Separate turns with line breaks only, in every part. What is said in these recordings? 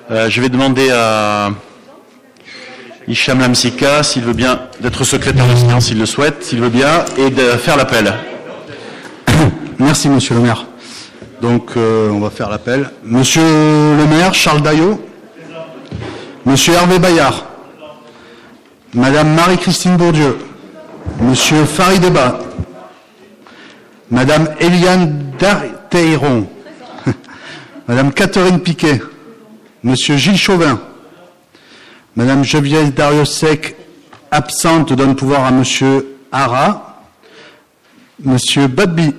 Je vais demander à Hicham Lamsika s'il veut bien d'être secrétaire de séance, s'il le souhaite, s'il veut bien, et de faire l'appel.
Merci, monsieur le maire. Donc, on va faire l'appel. Monsieur le maire, Charles Daillot. Monsieur Hervé Bayard. Madame Marie-Christine Bourdieu. Monsieur Farid Eba. Madame Eliane Darteiron. Madame Catherine Piquet. Monsieur Gilles Chauvin. Madame Geneviève Dariussec, absente, donne pouvoir à monsieur Hara. Monsieur Badby.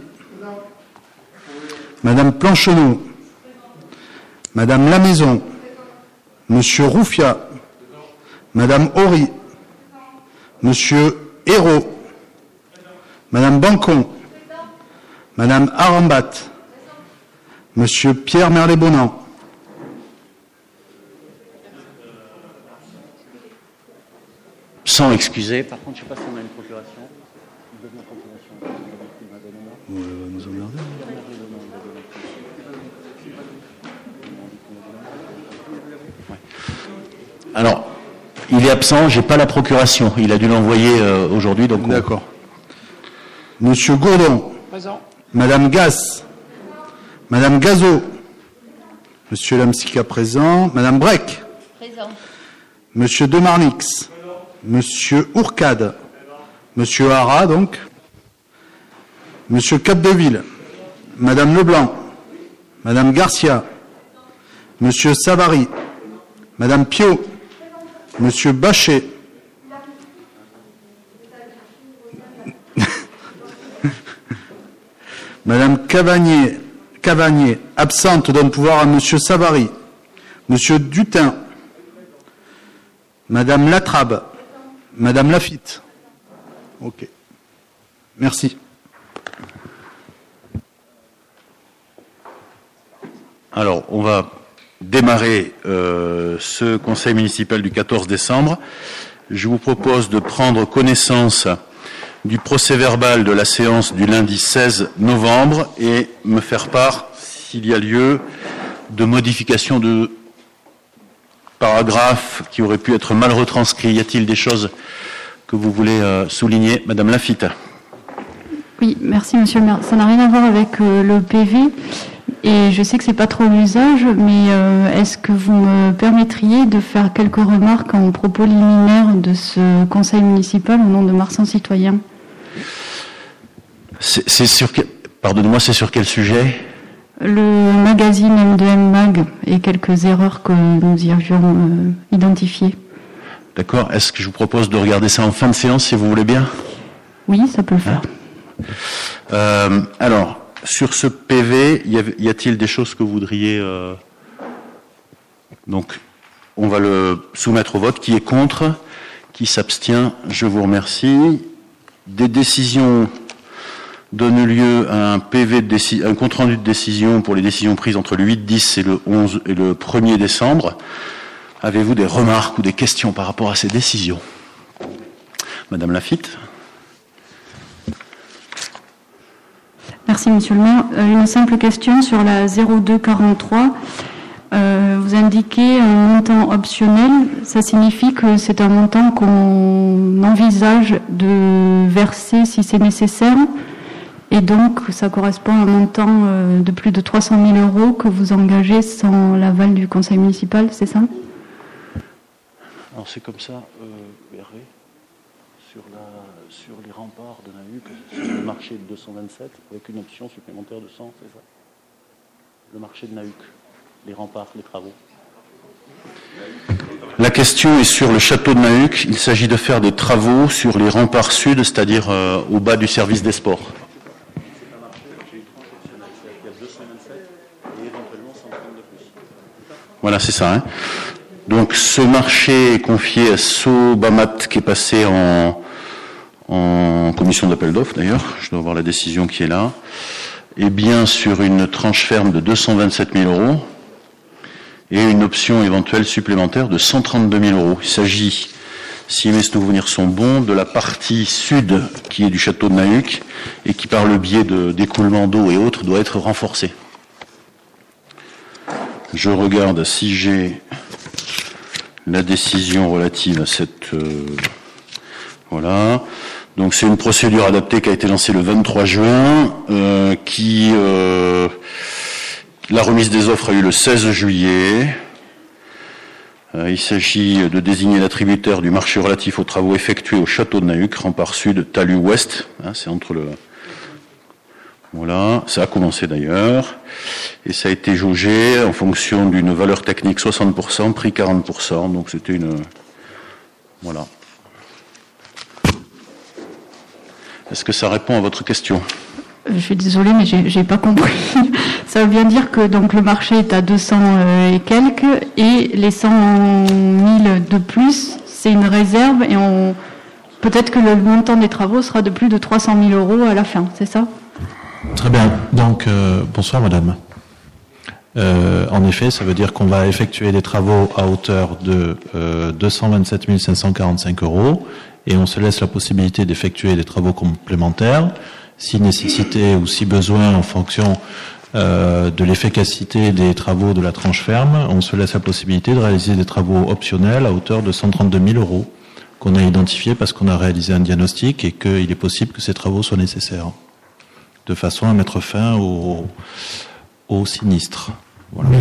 Madame Plancheneau. Madame Lamaison. Monsieur Roufia. Madame Horry. Monsieur Hérault. Madame Bancon. Madame Arambat. Monsieur Pierre Merlet-Bonan.
Sans excuser. Par contre, je ne sais pas si on a une procuration.
Nous emmerdez.
Alors, il est absent, j'ai pas la procuration. Il a dû l'envoyer aujourd'hui, donc.
D'accord. Monsieur Gourdon.
Présent.
Madame Gass. Madame Gazot. Monsieur Lamsika présent. Madame Breck.
Présent.
Monsieur Demarnix. Monsieur Ourcade. Monsieur Hara, donc. Monsieur Capdeville. Madame Leblanc. Madame Garcia. Monsieur Savary. Madame Piot. Monsieur Bachet. Madame Cavagnier, absente, donne pouvoir à Monsieur Savary. Monsieur Dutin. Madame Latrabe. Madame Lafitte. Ok. Merci.
Alors, on va démarrer ce conseil municipal du 14 décembre. Je vous propose de prendre connaissance du procès-verbal de la séance du lundi 16 novembre et me faire part, s'il y a lieu, de modifications de paragraphes qui auraient pu être mal retranscrits. Y a-t-il des choses que vous voulez souligner, Madame Lafitte?
Oui, merci Monsieur le maire. Ça n'a rien à voir avec le PV et je sais que c'est pas trop l'usage, mais est-ce que vous me permettriez de faire quelques remarques en propos liminaire de ce conseil municipal au nom de Marsan Citoyen?
C'est sur quel... Pardonnez-moi, c'est sur quel sujet?
Le magazine M2M Mag et quelques erreurs que nous y avions identifiées.
D'accord. Est-ce que je vous propose de regarder ça en fin de séance, si vous voulez bien?
Oui, ça peut le faire.
Alors, sur ce PV, y a-t-il des choses que vous voudriez... Donc, on va le soumettre au vote. Qui est contre? Qui s'abstient? Je vous remercie. Des décisions donnent lieu à un compte-rendu de décision pour les décisions prises entre le 8-10 et le 11 et le 1er décembre. Avez-vous des remarques ou des questions par rapport à ces décisions? Madame Lafitte.
Merci Monsieur le maire. Une simple question sur la 0243. Vous indiquez un montant optionnel. Ça signifie que c'est un montant qu'on envisage de verser si c'est nécessaire. Et donc, ça correspond à un montant de plus de 300 000 € que vous engagez sans l'aval du conseil municipal, c'est ça?
Alors c'est comme ça, Hervé, sur les remparts de Nahuc, sur le marché de 227, avec une option supplémentaire de 100, c'est ça? Le marché de Nahuc, les remparts, les travaux. La question est sur le château de Nahuc. Il s'agit de faire des travaux sur les remparts sud, c'est-à-dire au bas du service des sports. Voilà, c'est ça. Hein. Donc, ce marché est confié à Sobamat, qui est passé en commission d'appel d'offres, d'ailleurs. Je dois avoir la décision qui est là. Et bien sur une tranche ferme de 227 000 € et une option éventuelle supplémentaire de 132 000 €. Il s'agit, si mes souvenirs sont bons, de la partie sud qui est du château de Nahuc et qui, par le biais d'écoulement d'eau et autres, doit être renforcée. Je regarde si j'ai la décision relative à cette... voilà. Donc c'est une procédure adaptée qui a été lancée le 23 juin, la remise des offres a eu le 16 juillet. Il s'agit de désigner l'attributaire du marché relatif aux travaux effectués au château de Nahuc, rempart sud, talus ouest. C'est entre le... Voilà, ça a commencé d'ailleurs. Et ça a été jaugé en fonction d'une valeur technique 60%, prix 40%. Donc c'était une... Voilà. Est-ce que ça répond à votre question ?
Je suis désolée, mais j'ai pas compris. Ça veut bien dire que donc le marché est à 200 et quelques, et les 100 000 de plus, c'est une réserve, et peut-être que le montant des travaux sera de plus de 300 000 euros à la fin, c'est ça ?
Très bien. Donc, bonsoir madame. En effet, ça veut dire qu'on va effectuer des travaux à hauteur de 227 545 euros, et on se laisse la possibilité d'effectuer des travaux complémentaires, si nécessité ou si besoin, en fonction de l'efficacité des travaux de la tranche ferme, on se laisse la possibilité de réaliser des travaux optionnels à hauteur de 132 000 euros, qu'on a identifiés parce qu'on a réalisé un diagnostic et qu'il est possible que ces travaux soient nécessaires, de façon à mettre fin au sinistre. Voilà.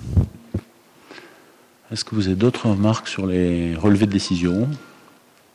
Est-ce que vous avez d'autres remarques sur les relevés de décision ? Non ?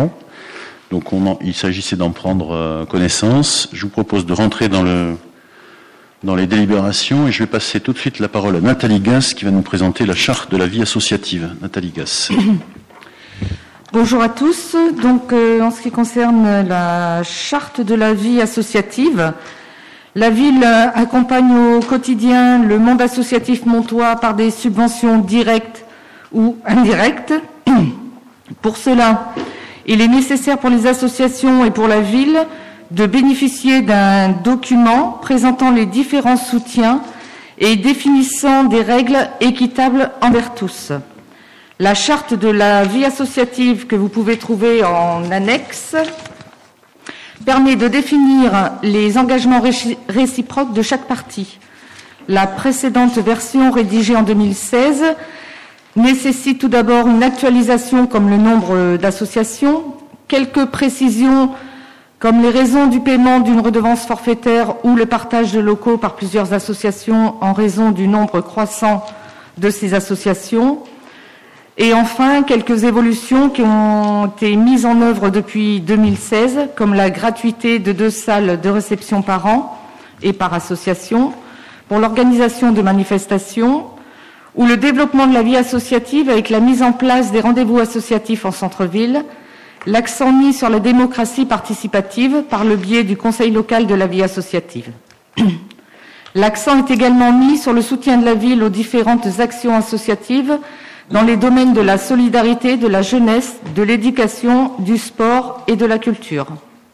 Donc il s'agissait d'en prendre connaissance. Je vous propose de rentrer dans les délibérations et je vais passer tout de suite la parole à Nathalie Gasse qui va nous présenter la charte de la vie associative. Nathalie Gasse.
Bonjour à tous. Donc en ce qui concerne la charte de la vie associative, la ville accompagne au quotidien le monde associatif montois par des subventions directes ou indirectes. Pour cela, il est nécessaire pour les associations et pour la ville de bénéficier d'un document présentant les différents soutiens et définissant des règles équitables envers tous. La charte de la vie associative que vous pouvez trouver en annexe permet de définir les engagements réciproques de chaque partie. La précédente version, rédigée en 2016, nécessite tout d'abord une actualisation comme le nombre d'associations, quelques précisions comme les raisons du paiement d'une redevance forfaitaire ou le partage de locaux par plusieurs associations en raison du nombre croissant de ces associations. Et enfin, quelques évolutions qui ont été mises en œuvre depuis 2016, comme la gratuité de 2 salles de réception par an et par association, pour l'organisation de manifestations, ou le développement de la vie associative avec la mise en place des rendez-vous associatifs en centre-ville, l'accent mis sur la démocratie participative par le biais du Conseil local de la vie associative. L'accent est également mis sur le soutien de la ville aux différentes actions associatives dans les domaines de la solidarité, de la jeunesse, de l'éducation, du sport et de la culture.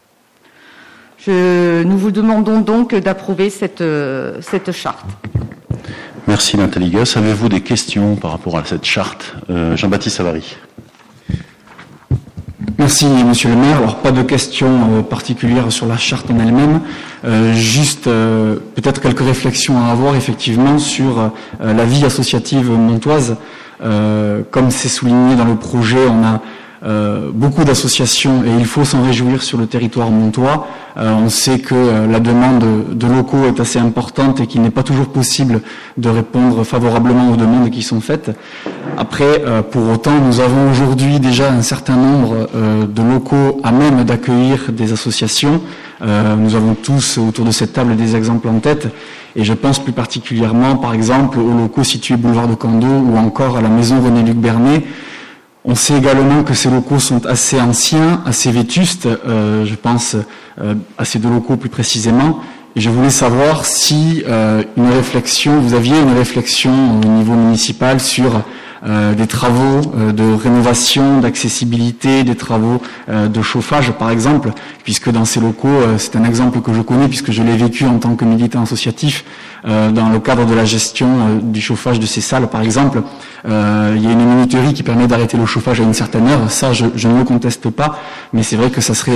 Nous vous demandons donc d'approuver cette charte.
Merci Nathalie Gasse. Avez-vous des questions par rapport à cette charte ? Jean-Baptiste Savary.
Merci Monsieur le maire. Alors pas de questions particulières sur la charte en elle-même, juste peut-être quelques réflexions à avoir effectivement sur la vie associative montoise. Comme c'est souligné dans le projet, on a beaucoup d'associations et il faut s'en réjouir sur le territoire montois. On sait que la demande de locaux est assez importante et qu'il n'est pas toujours possible de répondre favorablement aux demandes qui sont faites. Après, pour autant, nous avons aujourd'hui déjà un certain nombre de locaux à même d'accueillir des associations. Nous avons tous autour de cette table des exemples en tête et je pense plus particulièrement par exemple aux locaux situés boulevard de Candeau ou encore à la maison René-Luc Bernet. On sait également que ces locaux sont assez anciens, assez vétustes, je pense à ces 2 locaux plus précisément. Et je voulais savoir si vous aviez une réflexion au niveau municipal sur des travaux de rénovation, d'accessibilité, des travaux de chauffage par exemple, puisque dans ces locaux, c'est un exemple que je connais puisque je l'ai vécu en tant que militant associatif, dans le cadre de la gestion du chauffage de ces salles par exemple. Il y a une minuterie qui permet d'arrêter le chauffage à une certaine heure, ça je ne le conteste pas, mais c'est vrai que ça serait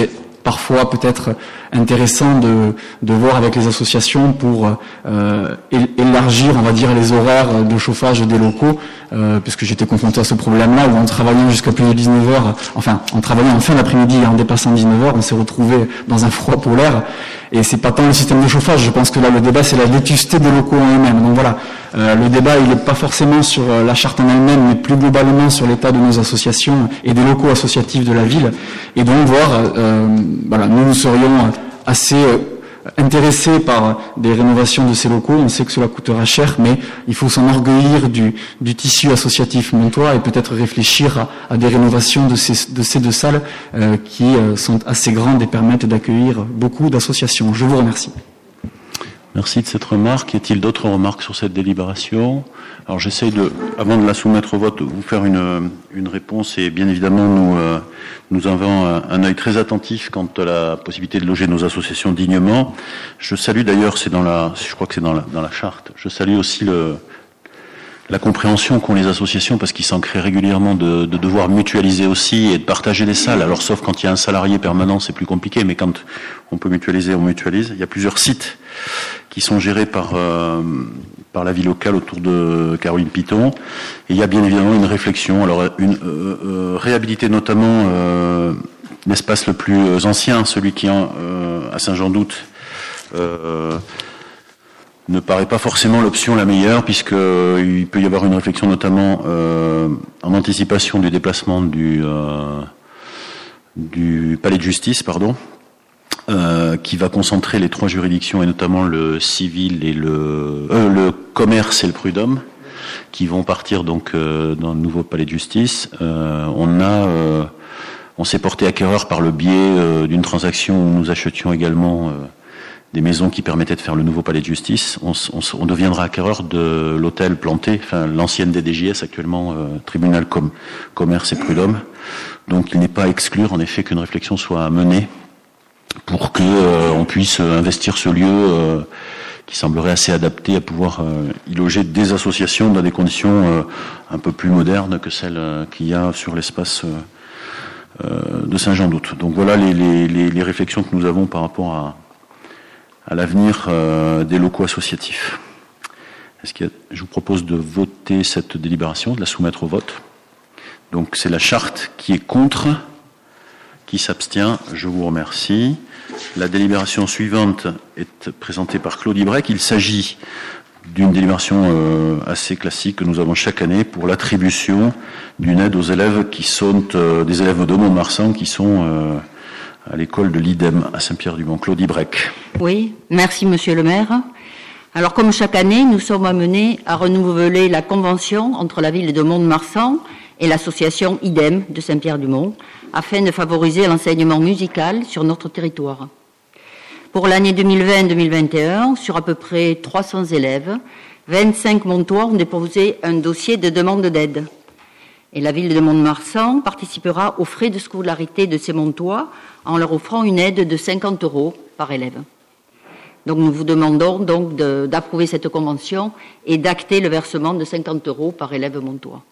parfois peut-être intéressant de voir avec les associations pour élargir, on va dire, les horaires de chauffage des locaux, puisque j'étais confronté à ce problème-là où en travaillant jusqu'à plus de 19h, enfin en travaillant en fin d'après-midi et en dépassant 19h, on s'est retrouvé dans un froid polaire. Et c'est pas tant le système de chauffage, je pense que là le débat c'est la vétusté des locaux en eux-mêmes. Donc voilà, le débat il n'est pas forcément sur la charte en elle-même, mais plus globalement sur l'état de nos associations et des locaux associatifs de la ville. Et donc voir, voilà, nous serions assez intéressés par des rénovations de ces locaux. On sait que cela coûtera cher, mais il faut s'enorgueillir du tissu associatif montois et peut-être réfléchir à des rénovations de ces deux salles qui sont assez grandes et permettent d'accueillir beaucoup d'associations. Je vous remercie.
Merci de cette remarque. Y a-t-il d'autres remarques sur cette délibération? Alors j'essaye avant de la soumettre au vote, vous faire une réponse et bien évidemment nous avons un œil très attentif quant à la possibilité de loger nos associations dignement. Je salue d'ailleurs, je crois que c'est dans la charte. Je salue aussi la compréhension qu'ont les associations parce qu'ils s'en créent régulièrement de devoir mutualiser aussi et de partager des salles. Alors sauf quand il y a un salarié permanent, c'est plus compliqué, mais quand on peut mutualiser, on mutualise. Il y a plusieurs sites qui sont gérés par la vie locale autour de Caroline Piton. Et il y a bien évidemment une réflexion. Alors réhabiliter notamment l'espace le plus ancien, celui qui est à Saint-Jean-d'Août, ne paraît pas forcément l'option la meilleure, puisqu'il peut y avoir une réflexion notamment en anticipation du déplacement du palais de justice, qui va concentrer les 3 juridictions, et notamment le civil et le commerce et le prud'homme, qui vont partir donc dans le nouveau palais de justice. On s'est porté acquéreur par le biais d'une transaction où nous achetions également des maisons qui permettaient de faire le nouveau palais de justice. On deviendra acquéreur de l'hôtel Planté, enfin l'ancienne DDJS, actuellement tribunal commerce et prud'homme. Donc il n'est pas à exclure en effet qu'une réflexion soit menée pour que on puisse investir ce lieu qui semblerait assez adapté à pouvoir y loger des associations dans des conditions un peu plus modernes que celles qu'il y a sur l'espace de Saint-Jean-d'Août. Donc voilà les réflexions que nous avons par rapport à l'avenir des locaux associatifs. Je vous propose de voter cette délibération, de la soumettre au vote. Donc c'est la charte qui est contre, qui s'abstient. Je vous remercie. La délibération suivante est présentée par Claude Ibrec. Il s'agit d'une délibération assez classique que nous avons chaque année pour l'attribution d'une aide aux élèves qui sont des élèves de Mont-de-Marsan qui sont à l'école de l'IDEM à Saint-Pierre-du-Mont. Claude Ibrec.
Oui, merci Monsieur le maire. Alors comme chaque année, nous sommes amenés à renouveler la convention entre la ville de Mont-de-Marsan et l'association IDEM de Saint-Pierre-du-Mont afin de favoriser l'enseignement musical sur notre territoire. Pour l'année 2020-2021, sur à peu près 300 élèves, 25 Montois ont déposé un dossier de demande d'aide. Et la ville de Mont-de-Marsan participera aux frais de scolarité de ces Montois en leur offrant une aide de 50 € par élève. Donc nous vous demandons donc d'approuver cette convention et d'acter le versement de 50 € par élève montois.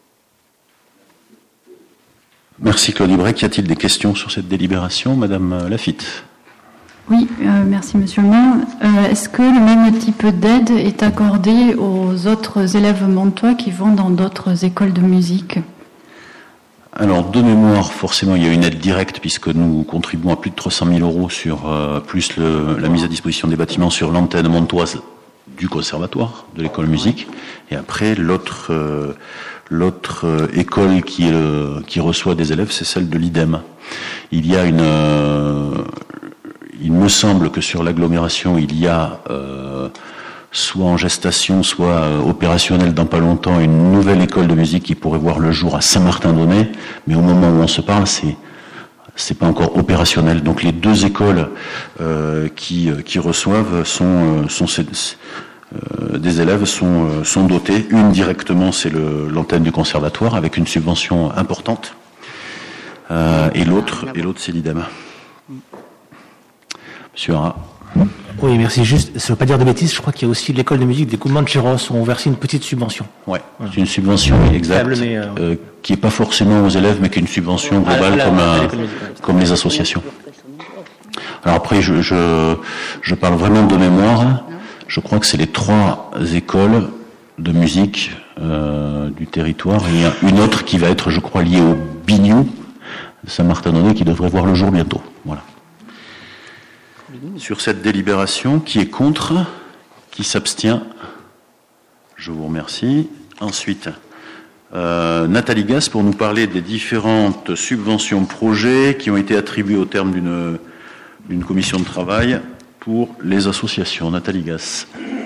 Merci Claude Ibrec. Y a-t-il des questions sur cette délibération? Madame Lafitte.
Oui, merci Monsieur le maire. Est-ce que le même type d'aide est accordé aux autres élèves montois qui vont dans d'autres écoles de musique?
Alors, de mémoire, forcément, il y a une aide directe puisque nous contribuons à plus de 300 000 € sur plus la mise à disposition des bâtiments sur l'antenne montoise du conservatoire de l'école musique. Et après, l'autre école qui reçoit des élèves, c'est celle de l'IDEM. Il y a il me semble que sur l'agglomération, il y a soit en gestation, soit opérationnelle dans pas longtemps, une nouvelle école de musique qui pourrait voir le jour à Saint-Martin-d'Aunay, mais au moment où on se parle, c'est pas encore opérationnel. Donc les deux écoles qui reçoivent des élèves sont dotées. Une directement, c'est l'antenne du conservatoire avec une subvention importante, et l'autre c'est l'IDEM. Monsieur Hara.
Oui, merci. Juste, ça ne veut pas dire de bêtises, je crois qu'il y a aussi l'école de musique des Coudemans de Chéros où on verse une petite subvention.
Oui, c'est une subvention exacte, qui n'est pas forcément aux élèves, mais qui est une subvention globale comme les associations. Alors après, je parle vraiment de mémoire. Je crois que c'est les 3 écoles de musique du territoire. Il y a une autre qui va être, je crois, liée au Bignou, Saint-Martin-Donnet, qui devrait voir le jour bientôt. Voilà. Sur cette délibération, qui est contre, qui s'abstient? Je vous remercie. Ensuite, Nathalie Gasse pour nous parler des différentes subventions projets qui ont été attribuées au terme d'une commission de travail pour les associations. Nathalie Gasse.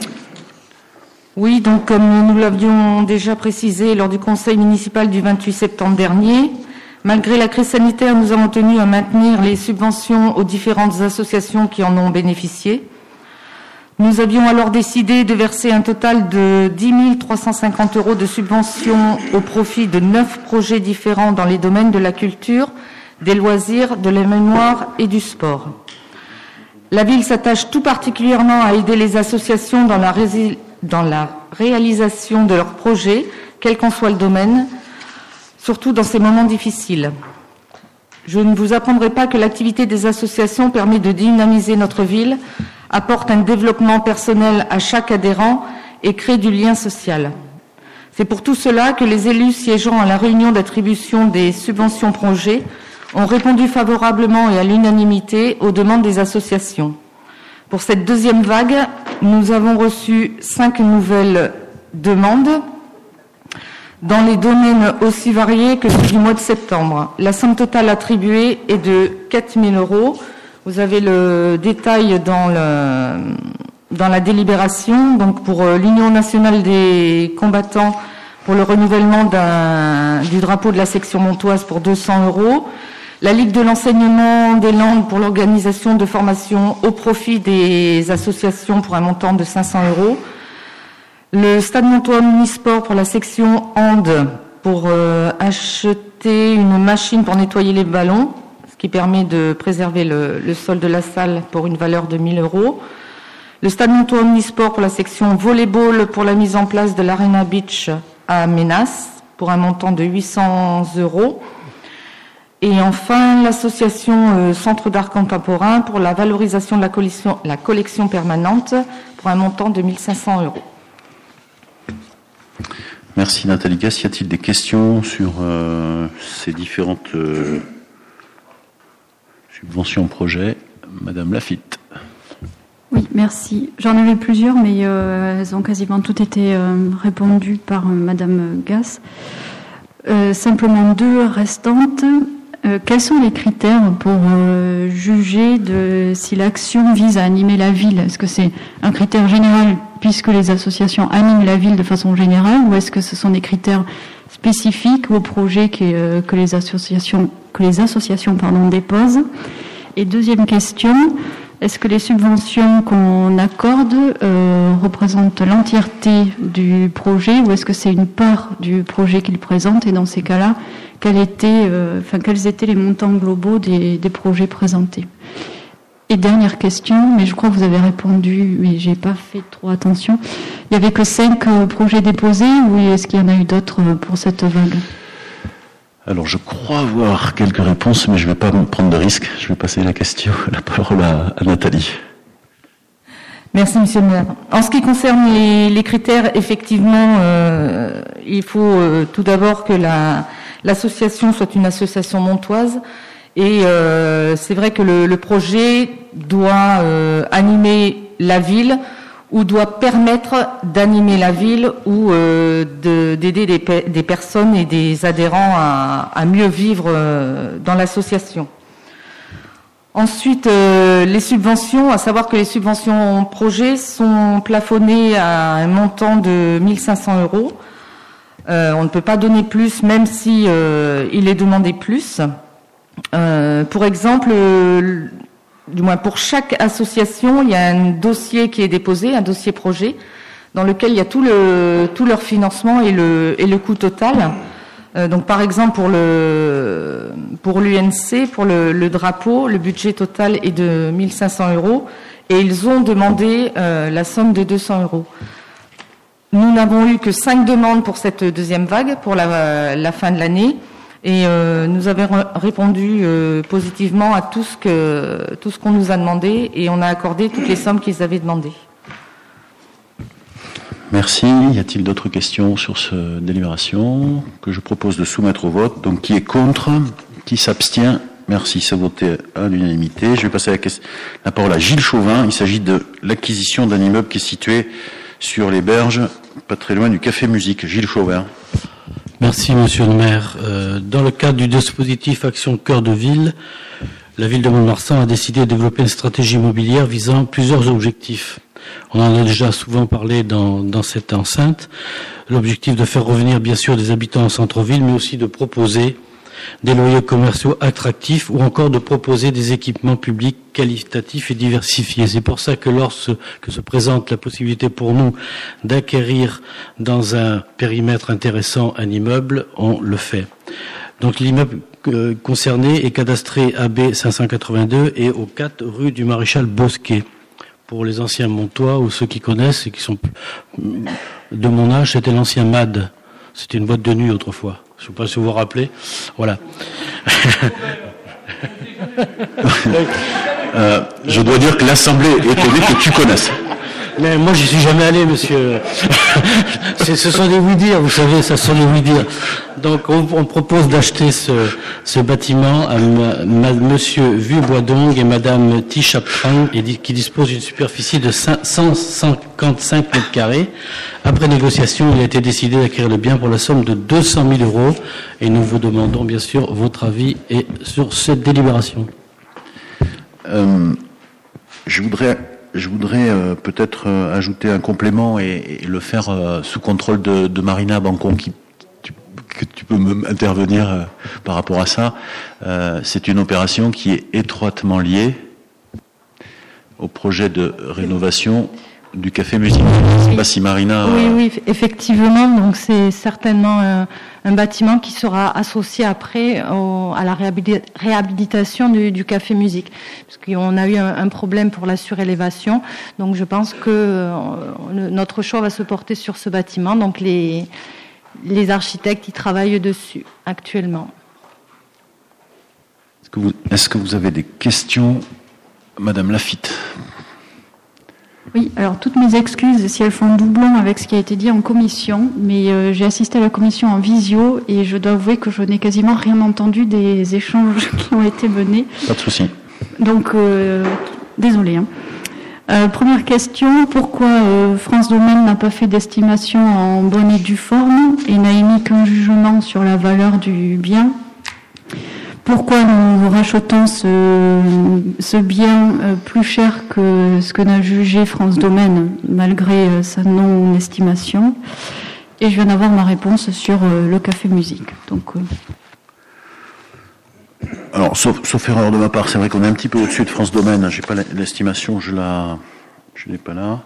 Oui, donc comme nous l'avions déjà précisé lors du conseil municipal du 28 septembre dernier, malgré la crise sanitaire, nous avons tenu à maintenir les subventions aux différentes associations qui en ont bénéficié. Nous avions alors décidé de verser un total de 10 350 € de subventions au profit de 9 projets différents dans les domaines de la culture, des loisirs, de la mémoire et du sport. La ville s'attache tout particulièrement à aider les associations dans la réalisation de leurs projets, quel qu'en soit le domaine, surtout dans ces moments difficiles. Je ne vous apprendrai pas que l'activité des associations permet de dynamiser notre ville, apporte un développement personnel à chaque adhérent et crée du lien social. C'est pour tout cela que les élus siégeant à la réunion d'attribution des subventions projets ont répondu favorablement et à l'unanimité aux demandes des associations. Pour cette deuxième vague, nous avons reçu 5 nouvelles demandes dans les domaines aussi variés que ceux du mois de septembre. La somme totale attribuée est de 4 000 €. Vous avez le détail dans la délibération. Donc pour l'Union nationale des combattants, pour le renouvellement du drapeau de la section montoise pour 200 €. La Ligue de l'enseignement des Landes pour l'organisation de formation au profit des associations pour un montant de 500 €. Le Stade Montois Omnisport pour la section hand pour acheter une machine pour nettoyer les ballons, ce qui permet de préserver le sol de la salle pour une valeur de 1 000 €. Le Stade Montois Omnisport pour la section volleyball pour la mise en place de l'Arena Beach à Ménas pour un montant de 800 €. Et enfin, l'association Centre d'art contemporain pour la valorisation de la collection permanente pour un montant de 1 500 €.
Merci Nathalie Gasse. Y a-t-il des questions sur ces différentes subventions projets? Madame Lafitte.
Oui, merci. J'en avais plusieurs, mais elles ont quasiment toutes été répondues par Madame Gasse. Simplement 2 restantes. Quels sont les critères pour juger si l'action vise à animer la ville? Est-ce que c'est un critère général puisque les associations animent la ville de façon générale, ou est-ce que ce sont des critères spécifiques au projet que les associations déposent? Et deuxième question, est-ce que les subventions qu'on accorde représentent l'entièreté du projet, ou est-ce que c'est une part du projet qu'ils présentent? Et dans ces cas-là, quels étaient les montants globaux des projets présentés? Et dernière question, mais je crois que vous avez répondu, mais j'ai pas fait trop attention. Il n'y avait que 5 projets déposés, ou est-ce qu'il y en a eu d'autres pour cette vague?
Alors, je crois avoir quelques réponses, mais je ne vais pas prendre de risques. Je vais passer la parole à Nathalie.
Merci, Monsieur le maire. En ce qui concerne les critères, effectivement, il faut tout d'abord que l'association soit une association montoise. Et c'est vrai que le projet doit animer la ville, ou doit permettre d'animer la ville, ou d'aider des personnes et des adhérents à mieux vivre dans l'association. Ensuite, les subventions, à savoir que les subventions projets sont plafonnées à un montant de 1 500 €. On ne peut pas donner plus, même si il est demandé plus. Pour exemple, du moins pour chaque association, il y a un dossier qui est déposé, un dossier projet, dans lequel il y a tout leur financement et le coût total. Donc par exemple pour l'UNC, pour le drapeau, le budget total est de 1 500 € et ils ont demandé la somme de 200 €. Nous n'avons eu que 5 demandes pour cette deuxième vague, pour la fin de l'année. Et nous avons répondu positivement à tout ce qu'on nous a demandé, et on a accordé toutes les sommes qu'ils avaient demandées.
Merci. Y a-t-il d'autres questions sur cette délibération que je propose de soumettre au vote? Donc, qui est contre? Qui s'abstient? Merci, c'est voté à l'unanimité. Je vais passer la parole à Gilles Chauvin. Il s'agit de l'acquisition d'un immeuble qui est situé sur les berges, pas très loin du Café Musique. Gilles Chauvin.
Merci, monsieur le maire. Dans le cadre du dispositif Action Cœur de Ville, la ville de Mont-de-Marsan a décidé de développer une stratégie immobilière visant plusieurs objectifs. On en a déjà souvent parlé dans cette enceinte. L'objectif de faire revenir bien sûr des habitants en centre-ville, mais aussi de proposer des loyers commerciaux attractifs ou encore de proposer des équipements publics qualitatifs et diversifiés. C'est pour ça que lorsque se présente la possibilité pour nous d'acquérir dans un périmètre intéressant un immeuble, on le fait. Donc l'immeuble concerné est cadastré AB 582 et au 4 rue du Maréchal Bosquet. Pour les anciens Montois ou ceux qui connaissent et qui sont de mon âge, c'était l'ancien MAD. C'était une boîte de nuit autrefois. Je ne sais pas si vous vous rappelez. Voilà.
Je dois dire que l'Assemblée est étonnée que tu connaisses.
Mais moi, j'y suis jamais allé, monsieur. Ce sont des oui-dire, vous savez, ça sont des oui-dire. Donc, on propose d'acheter ce bâtiment à monsieur Vuboisdong et madame Tichaptrang, qui dispose d'une superficie de 155 mètres carrés. Après négociation, il a été décidé d'acquérir le bien pour la somme de 200 000 euros. Et nous vous demandons, bien sûr, votre avis sur cette délibération.
Je voudrais peut-être ajouter un complément et le faire sous contrôle de Marina Bancon, que tu peux intervenir par rapport à ça. C'est une opération qui est étroitement liée au projet de rénovation du Café Musique. Je ne sais pas si Marina...
Oui, effectivement. Donc c'est certainement un bâtiment qui sera associé après à la réhabilitation du Café Musique. Parce qu'on a eu un problème pour la surélévation. Donc je pense que notre choix va se porter sur ce bâtiment. Donc les architectes y travaillent dessus actuellement.
Est-ce que vous avez des questions, Madame Lafitte?
Oui, alors toutes mes excuses si elles font doublon avec ce qui a été dit en commission, mais j'ai assisté à la commission en visio et je dois avouer que je n'ai quasiment rien entendu des échanges qui ont été menés.
Pas de souci.
Donc, désolé. Première question, pourquoi France Domaine n'a pas fait d'estimation en bonne et due forme et n'a émis qu'un jugement sur la valeur du bien? Pourquoi nous rachetons ce bien plus cher que ce que n'a jugé France Domaine, malgré sa non-estimation? Et je viens d'avoir ma réponse sur le Café Musique. Donc,
Alors, sauf erreur de ma part, c'est vrai qu'on est un petit peu au-dessus de France Domaine. J'ai pas l'estimation, je l'ai pas là.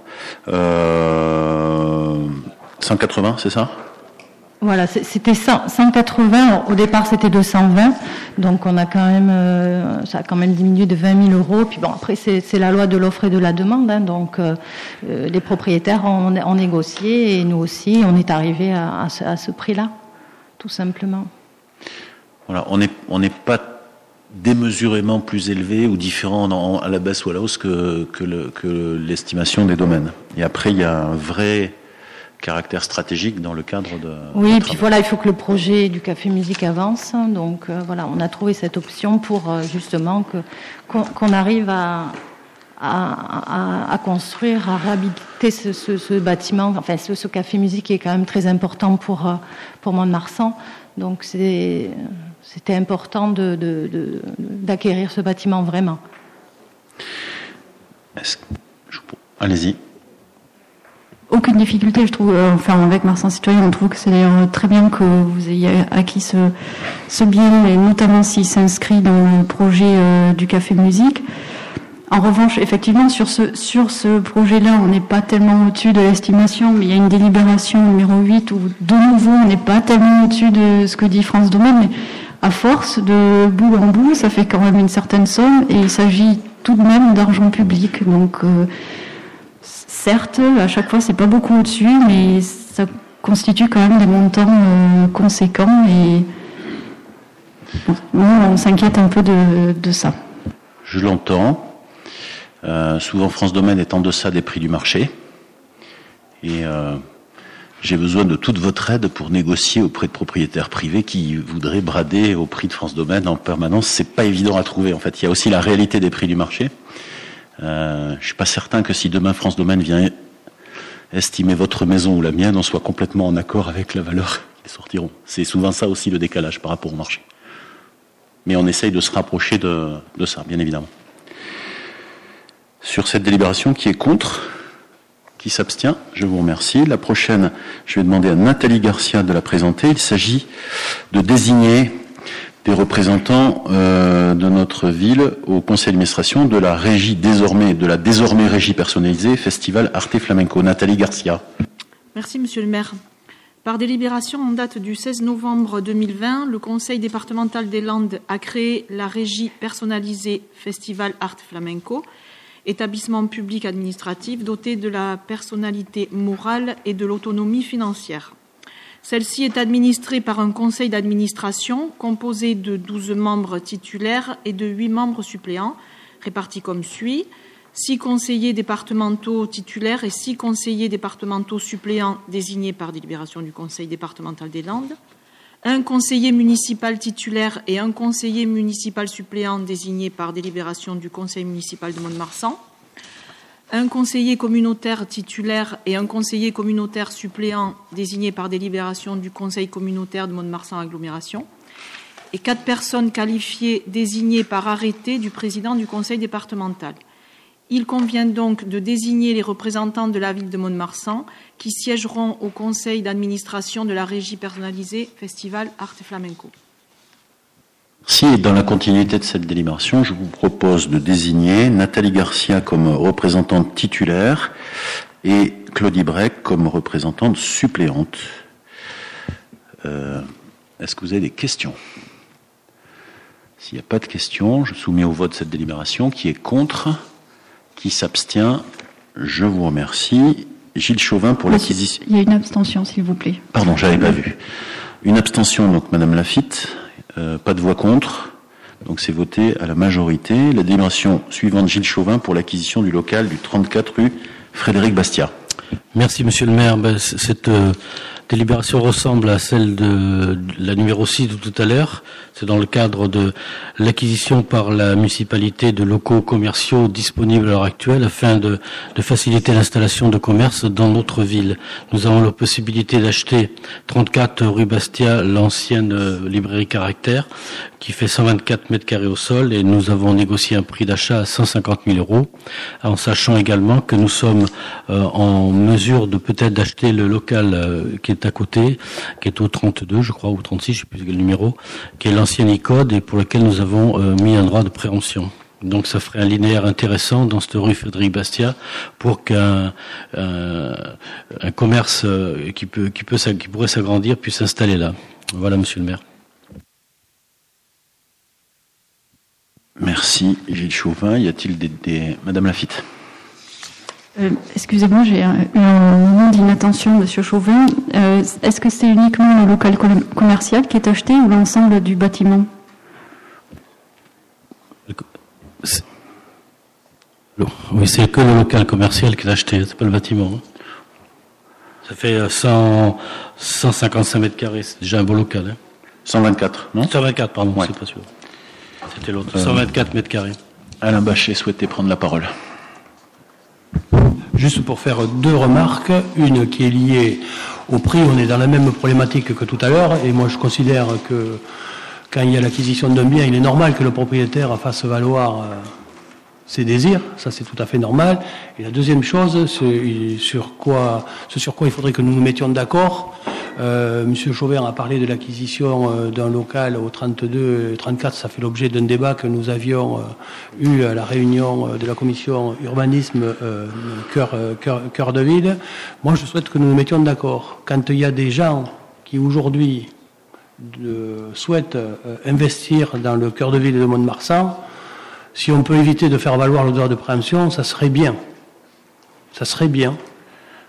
180, c'est ça?
Voilà, c'était 180. Au départ, c'était 220. Donc, on a quand même, ça a quand même diminué de 20 000 euros. Puis bon, après, c'est la loi de l'offre et de la demande. Hein, donc, les propriétaires ont négocié et nous aussi, on est arrivé à ce prix-là, tout simplement.
Voilà, on n'est pas démesurément plus élevé ou différent à la baisse ou à la hausse que l'estimation des domaines. Et après, il y a un vrai caractère stratégique dans le cadre de...
Oui, et puis voilà, il faut que le projet du Café Musique avance. Donc voilà, on a trouvé cette option pour justement qu'on arrive à construire, à réhabiliter ce bâtiment, enfin ce Café Musique qui est quand même très important pour Mont-de-Marsan. Donc c'était important d'acquérir ce bâtiment vraiment.
Allez-y.
Aucune difficulté, je trouve. Enfin, avec Marsan Citoyen, on trouve que c'est d'ailleurs très bien que vous ayez acquis ce bien, et notamment s'il s'inscrit dans le projet du Café Musique. En revanche, effectivement, sur ce projet-là, on n'est pas tellement au-dessus de l'estimation, mais il y a une délibération numéro 8 où, de nouveau, on n'est pas tellement au-dessus de ce que dit France Domaine, mais à force, de bout en bout, ça fait quand même une certaine somme, et il s'agit tout de même d'argent public. Donc, certes, à chaque fois, c'est pas beaucoup au-dessus, mais ça constitue quand même des montants conséquents, et Nous, on s'inquiète un peu de ça.
Je l'entends. Souvent, France Domaine est en deçà des prix du marché. Et j'ai besoin de toute votre aide pour négocier auprès de propriétaires privés qui voudraient brader au prix de France Domaine en permanence. C'est pas évident à trouver. En fait, il y a aussi la réalité des prix du marché. Je suis pas certain que si demain France Domaine vient estimer votre maison ou la mienne, on soit complètement en accord avec la valeur qu'ils sortiront. C'est souvent ça aussi le décalage par rapport au marché. Mais on essaye de se rapprocher de ça, bien évidemment. Sur cette délibération, qui est contre, qui s'abstient, je vous remercie. La prochaine, je vais demander à Nathalie Garcia de la présenter. Il s'agit de désigner des représentants de notre ville au conseil d'administration de la régie désormais régie personnalisée Festival Arte Flamenco. Nathalie Garcia.
Merci Monsieur le maire. Par délibération en date du 16 novembre 2020, le conseil départemental des Landes a créé la régie personnalisée Festival Arte Flamenco, établissement public administratif doté de la personnalité morale et de l'autonomie financière. Celle-ci est administrée par un conseil d'administration composé de 12 membres titulaires et de 8 membres suppléants, répartis comme suit: 6 conseillers départementaux titulaires et 6 conseillers départementaux suppléants désignés par délibération du conseil départemental des Landes, un conseiller municipal titulaire et un conseiller municipal suppléant désignés par délibération du conseil municipal de Mont-de-Marsan, un conseiller communautaire titulaire et un conseiller communautaire suppléant désignés par délibération du conseil communautaire de Mont-de-Marsan Agglomération, et 4 personnes qualifiées désignées par arrêté du président du conseil départemental. Il convient donc de désigner les représentants de la ville de Mont-de-Marsan qui siégeront au conseil d'administration de la régie personnalisée Festival Arte Flamenco.
Merci. Et dans la continuité de cette délibération, je vous propose de désigner Nathalie Garcia comme représentante titulaire et Claudie Brec comme représentante suppléante. Est-ce que vous avez des questions? S'il n'y a pas de questions, je soumets au vote cette délibération. Qui est contre? Qui s'abstient? Je vous remercie. Gilles Chauvin pour l'acquisition.
Il y a une abstention, s'il vous plaît.
Pardon, j'avais pas vu. Une abstention, donc Madame Lafitte. Pas de voix contre. Donc c'est voté à la majorité. La délibération suivante, Gilles Chauvin pour l'acquisition du local du 34 rue Frédéric Bastiat.
Merci Monsieur le maire. Cette délibération ressemble à celle de la numéro 6 de tout à l'heure. C'est dans le cadre de l'acquisition par la municipalité de locaux commerciaux disponibles à l'heure actuelle afin de faciliter l'installation de commerce dans notre ville. Nous avons la possibilité d'acheter 34 rue Bastia, l'ancienne librairie Caractère, qui fait 124 mètres carrés au sol, et nous avons négocié un prix d'achat à 150 000 €, en sachant également que nous sommes en mesure de peut-être d'acheter le local qui est à côté, qui est au 32, je crois, ou 36, je ne sais plus quel numéro, qui est l'ancienne ICODE et pour lequel nous avons mis un droit de préemption. Donc ça ferait un linéaire intéressant dans cette rue Frédéric Bastiat pour qu'un commerce qui pourrait s'agrandir puisse s'installer là. Voilà, Monsieur le maire.
Merci Gilles Chauvin. Y a-t-il des... Madame Lafitte.
Excusez-moi, j'ai eu un moment d'inattention, Monsieur Chauvin. Est-ce que c'est uniquement le local commercial qui est acheté ou l'ensemble du bâtiment?
Oui, c'est que le local commercial qui est acheté, c'est pas le bâtiment. Ça fait 155 mètres carrés, c'est déjà un beau local. Hein.
124, non?
124, pardon,
ouais.
C'est pas sûr. C'était l'autre. 124 mètres carrés.
Alain Bachet souhaitait prendre la parole.
Juste pour faire 2 remarques, une qui est liée au prix, on est dans la même problématique que tout à l'heure, et moi je considère que quand il y a l'acquisition d'un bien, il est normal que le propriétaire fasse valoir ses désirs, ça c'est tout à fait normal. Et la deuxième chose, ce sur quoi il faudrait que nous nous mettions d'accord. Monsieur Chauvin a parlé de l'acquisition d'un local au 32 et 34, ça fait l'objet d'un débat que nous avions eu à la réunion de la commission urbanisme cœur de ville. Moi je souhaite que nous nous mettions d'accord. Quand il y a des gens qui aujourd'hui souhaitent investir dans le cœur de ville de Mont-de-Marsan, si on peut éviter de faire valoir le droit de préemption, ça serait bien. Ça serait bien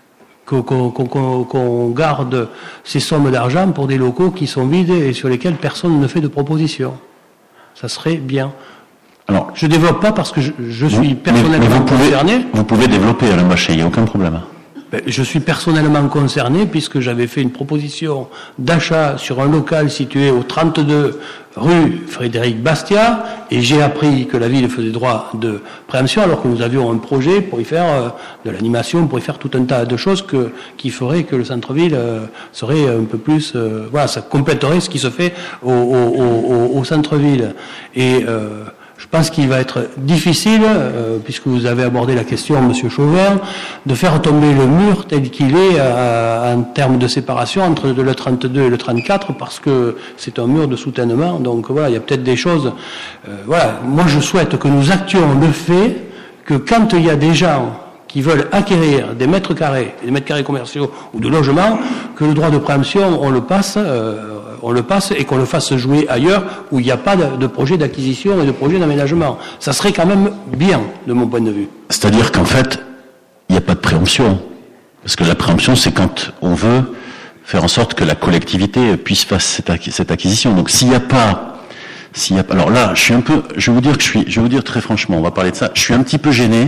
qu'on garde ces sommes d'argent pour des locaux qui sont vides et sur lesquels personne ne fait de proposition. Ça serait bien. Alors, je ne développe pas parce que je suis personnellement concerné.
Vous pouvez développer, Alain Bachet, il n'y a aucun problème.
Je suis personnellement concerné puisque j'avais fait une proposition d'achat sur un local situé au 32 rue Frédéric Bastiat et j'ai appris que la ville faisait droit de préemption alors que nous avions un projet pour y faire de l'animation, pour y faire tout un tas de choses qui feraient que le centre-ville serait un peu plus... voilà, ça compléterait ce qui se fait au centre-ville. Et... je pense qu'il va être difficile, puisque vous avez abordé la question, Monsieur Chauvin, de faire tomber le mur tel qu'il est en termes de séparation entre le 32 et le 34, parce que c'est un mur de soutènement. Donc voilà, il y a peut-être des choses. Voilà, moi je souhaite que nous actions le fait que quand il y a des gens qui veulent acquérir des mètres carrés commerciaux ou de logements, que le droit de préemption, on le passe et qu'on le fasse jouer ailleurs où il n'y a pas de projet d'acquisition et de projet d'aménagement. Ça serait quand même bien, de mon point de vue.
C'est-à-dire qu'en fait, il n'y a pas de préemption. Parce que la préemption, c'est quand on veut faire en sorte que la collectivité puisse faire cette acquisition. Donc s'il n'y a pas, alors là, je vais vous dire très franchement, on va parler de ça, je suis un petit peu gêné,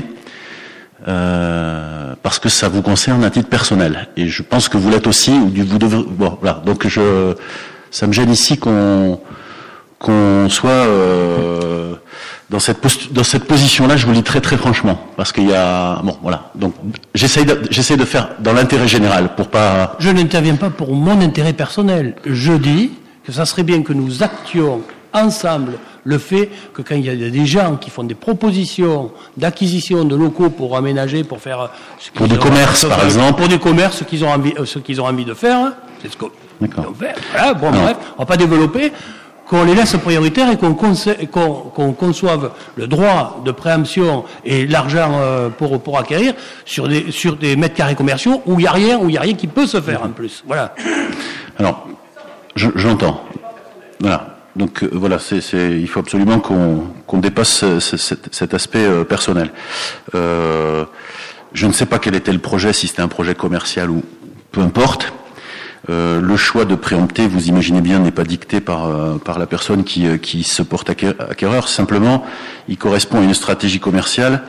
parce que ça vous concerne à titre personnel. Et je pense que vous l'êtes aussi, ou vous devrez, bon, voilà. Donc ça me gêne ici qu'on soit dans cette position-là. Je vous le dis très très franchement, parce qu'il y a bon voilà. Donc j'essaie de faire dans l'intérêt général pour pas.
Je n'interviens pas pour mon intérêt personnel. Je dis que ça serait bien que nous actions ensemble le fait que quand il y a des gens qui font des propositions d'acquisition de locaux pour aménager, pour faire
pour des commerces par exemple,
pour des commerces ce qu'ils ont envie de faire, c'est ce qu'on fait. Voilà, bon bref, on va pas développer, qu'on les laisse prioritaires et qu'on conçoive le droit de préemption et l'argent pour acquérir sur des mètres carrés commerciaux où il y a rien qui peut se faire en plus. Voilà.
Alors, j'entends. Voilà. Donc voilà, il faut absolument qu'on dépasse cet aspect personnel. Je ne sais pas quel était le projet, si c'était un projet commercial ou peu importe. Le choix de préempter, vous imaginez bien, n'est pas dicté par la personne qui se porte acquéreur. Simplement, il correspond à une stratégie commerciale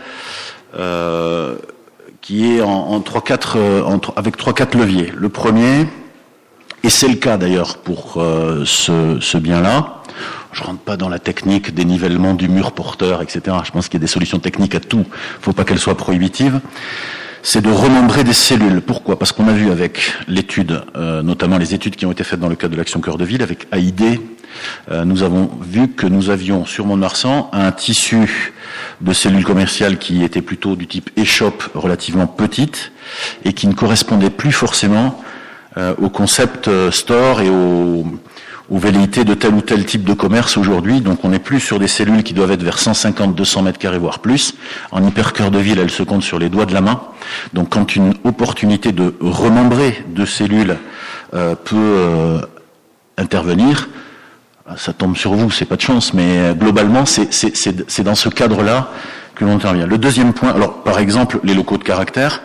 qui est avec 3-4 leviers. Le premier, et c'est le cas d'ailleurs pour ce bien-là. Je rentre pas dans la technique des nivellements du mur porteur, etc. Je pense qu'il y a des solutions techniques à tout. Faut pas qu'elles soient prohibitives. C'est de remembrer des cellules. Pourquoi ? Parce qu'on a vu avec l'étude, notamment les études qui ont été faites dans le cadre de l'Action Cœur de Ville, avec AID, nous avons vu que nous avions sur Mont-de-Marsan un tissu de cellules commerciales qui était plutôt du type échoppe relativement petite et qui ne correspondait plus forcément au concept store et aux velléités de tel ou tel type de commerce aujourd'hui. Donc on n'est plus sur des cellules qui doivent être vers 150-200 mètres carrés, voire plus. En hyper-cœur de ville, elles se comptent sur les doigts de la main. Donc quand une opportunité de remembrer de cellules peut intervenir, ça tombe sur vous, c'est pas de chance, mais globalement, c'est dans ce cadre-là que l'on intervient. Le deuxième point, alors par exemple, les locaux de caractère.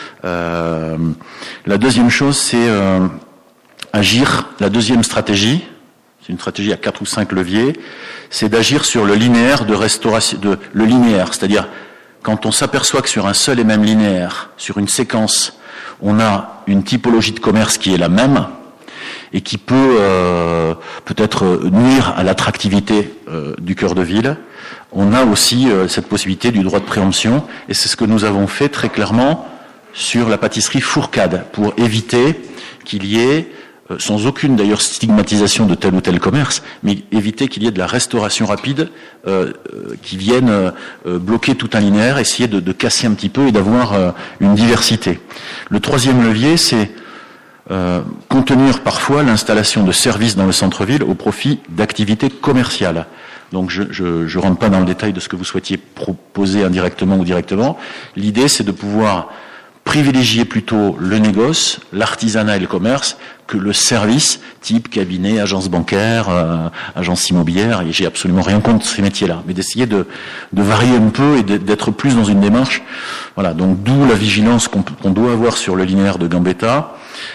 La deuxième chose, c'est agir. La deuxième stratégie, c'est une stratégie à 4 ou 5 leviers, c'est d'agir sur le linéaire de restauration, le linéaire, c'est-à-dire quand on s'aperçoit que sur un seul et même linéaire, sur une séquence, on a une typologie de commerce qui est la même et qui peut peut-être nuire à l'attractivité du cœur de ville. On a aussi cette possibilité du droit de préemption, et c'est ce que nous avons fait très clairement sur la pâtisserie Fourcade, pour éviter qu'il y ait, sans aucune d'ailleurs stigmatisation de tel ou tel commerce, mais éviter qu'il y ait de la restauration rapide qui vienne bloquer tout un linéaire, essayer de casser un petit peu et d'avoir une diversité. Le troisième levier, c'est contenir parfois l'installation de services dans le centre-ville au profit d'activités commerciales. Donc je rentre pas dans le détail de ce que vous souhaitiez proposer indirectement ou directement. L'idée, c'est de pouvoir privilégier plutôt le négoce, l'artisanat et le commerce que le service type cabinet, agence bancaire, agence immobilière. Et j'ai absolument rien contre ces métiers-là, mais d'essayer de varier un peu et d'être plus dans une démarche. Voilà, donc d'où la vigilance qu'on doit avoir sur le linéaire de Gambetta.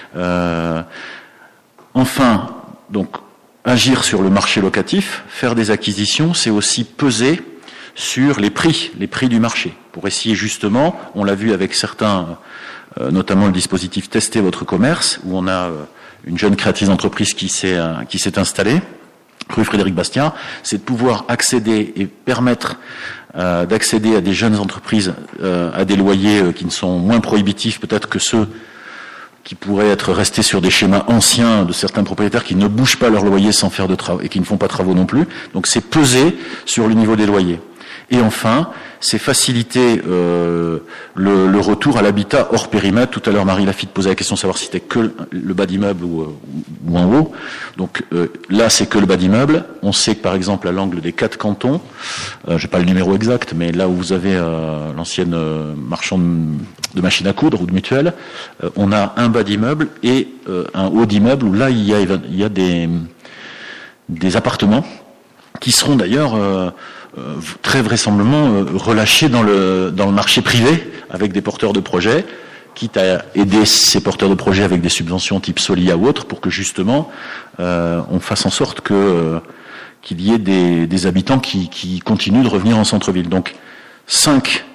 Enfin, donc agir sur le marché locatif, faire des acquisitions, c'est aussi peser sur les prix du marché, pour essayer justement, on l'a vu avec certains, notamment le dispositif Tester votre commerce, où on a une jeune créatrice d'entreprise qui s'est installée, rue Frédéric Bastiat, c'est de pouvoir accéder et permettre d'accéder à des jeunes entreprises à des loyers qui ne sont moins prohibitifs peut-être que ceux qui pourraient être restés sur des schémas anciens de certains propriétaires qui ne bougent pas leur loyer sans faire de travaux et qui ne font pas de travaux non plus. Donc c'est peser sur le niveau des loyers. Et enfin, c'est faciliter le retour à l'habitat hors périmètre. Tout à l'heure, Marie Lafitte posait la question de savoir si c'était que le bas d'immeuble ou en haut. Donc là, c'est que le bas d'immeuble. On sait que, par exemple, à l'angle des 4 cantons, je n'ai pas le numéro exact, mais là où vous avez l'ancienne marchand de machines à coudre ou de mutuelle, on a un bas d'immeuble et un haut d'immeuble où là, il y a des appartements qui seront d'ailleurs très vraisemblablement relâchés dans le marché privé avec des porteurs de projets, quitte à aider ces porteurs de projets avec des subventions type Solia ou autres pour que justement on fasse en sorte qu'il y ait des habitants qui continuent de revenir en centre-ville. Donc 5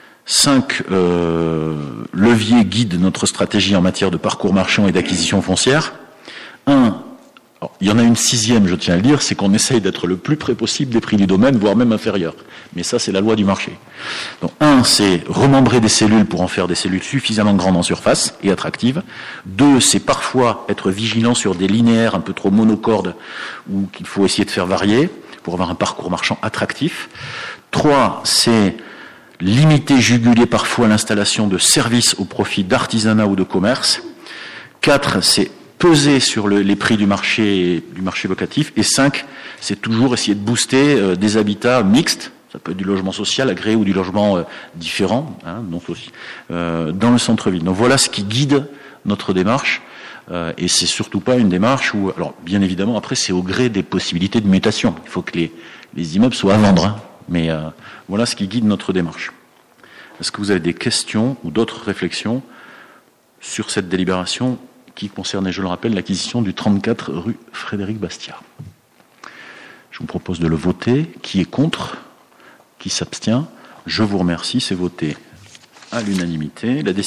leviers guident notre stratégie en matière de parcours marchand et d'acquisition foncière. Alors, il y en a une 6e, je tiens à le dire, c'est qu'on essaye d'être le plus près possible des prix du domaine, voire même inférieur. Mais ça, c'est la loi du marché. Donc, 1, c'est remembrer des cellules pour en faire des cellules suffisamment grandes en surface et attractives. 2, c'est parfois être vigilant sur des linéaires un peu trop monocordes ou qu'il faut essayer de faire varier pour avoir un parcours marchand attractif. 3, c'est limiter, juguler parfois l'installation de services au profit d'artisanat ou de commerce. 4, c'est peser sur les prix du marché locatif. Et 5, c'est toujours essayer de booster des habitats mixtes, ça peut être du logement social agréé ou du logement différent, non aussi, dans le centre-ville. Donc voilà ce qui guide notre démarche. Et c'est surtout pas une démarche où, alors bien évidemment, après c'est au gré des possibilités de mutation. Il faut que les immeubles soient à vendre, mais voilà ce qui guide notre démarche. Est-ce que vous avez des questions ou d'autres réflexions sur cette délibération qui concernait, je le rappelle, l'acquisition du 34 rue Frédéric Bastiat? Je vous propose de le voter. Qui est contre? Qui s'abstient? Je vous remercie, c'est voté à l'unanimité. La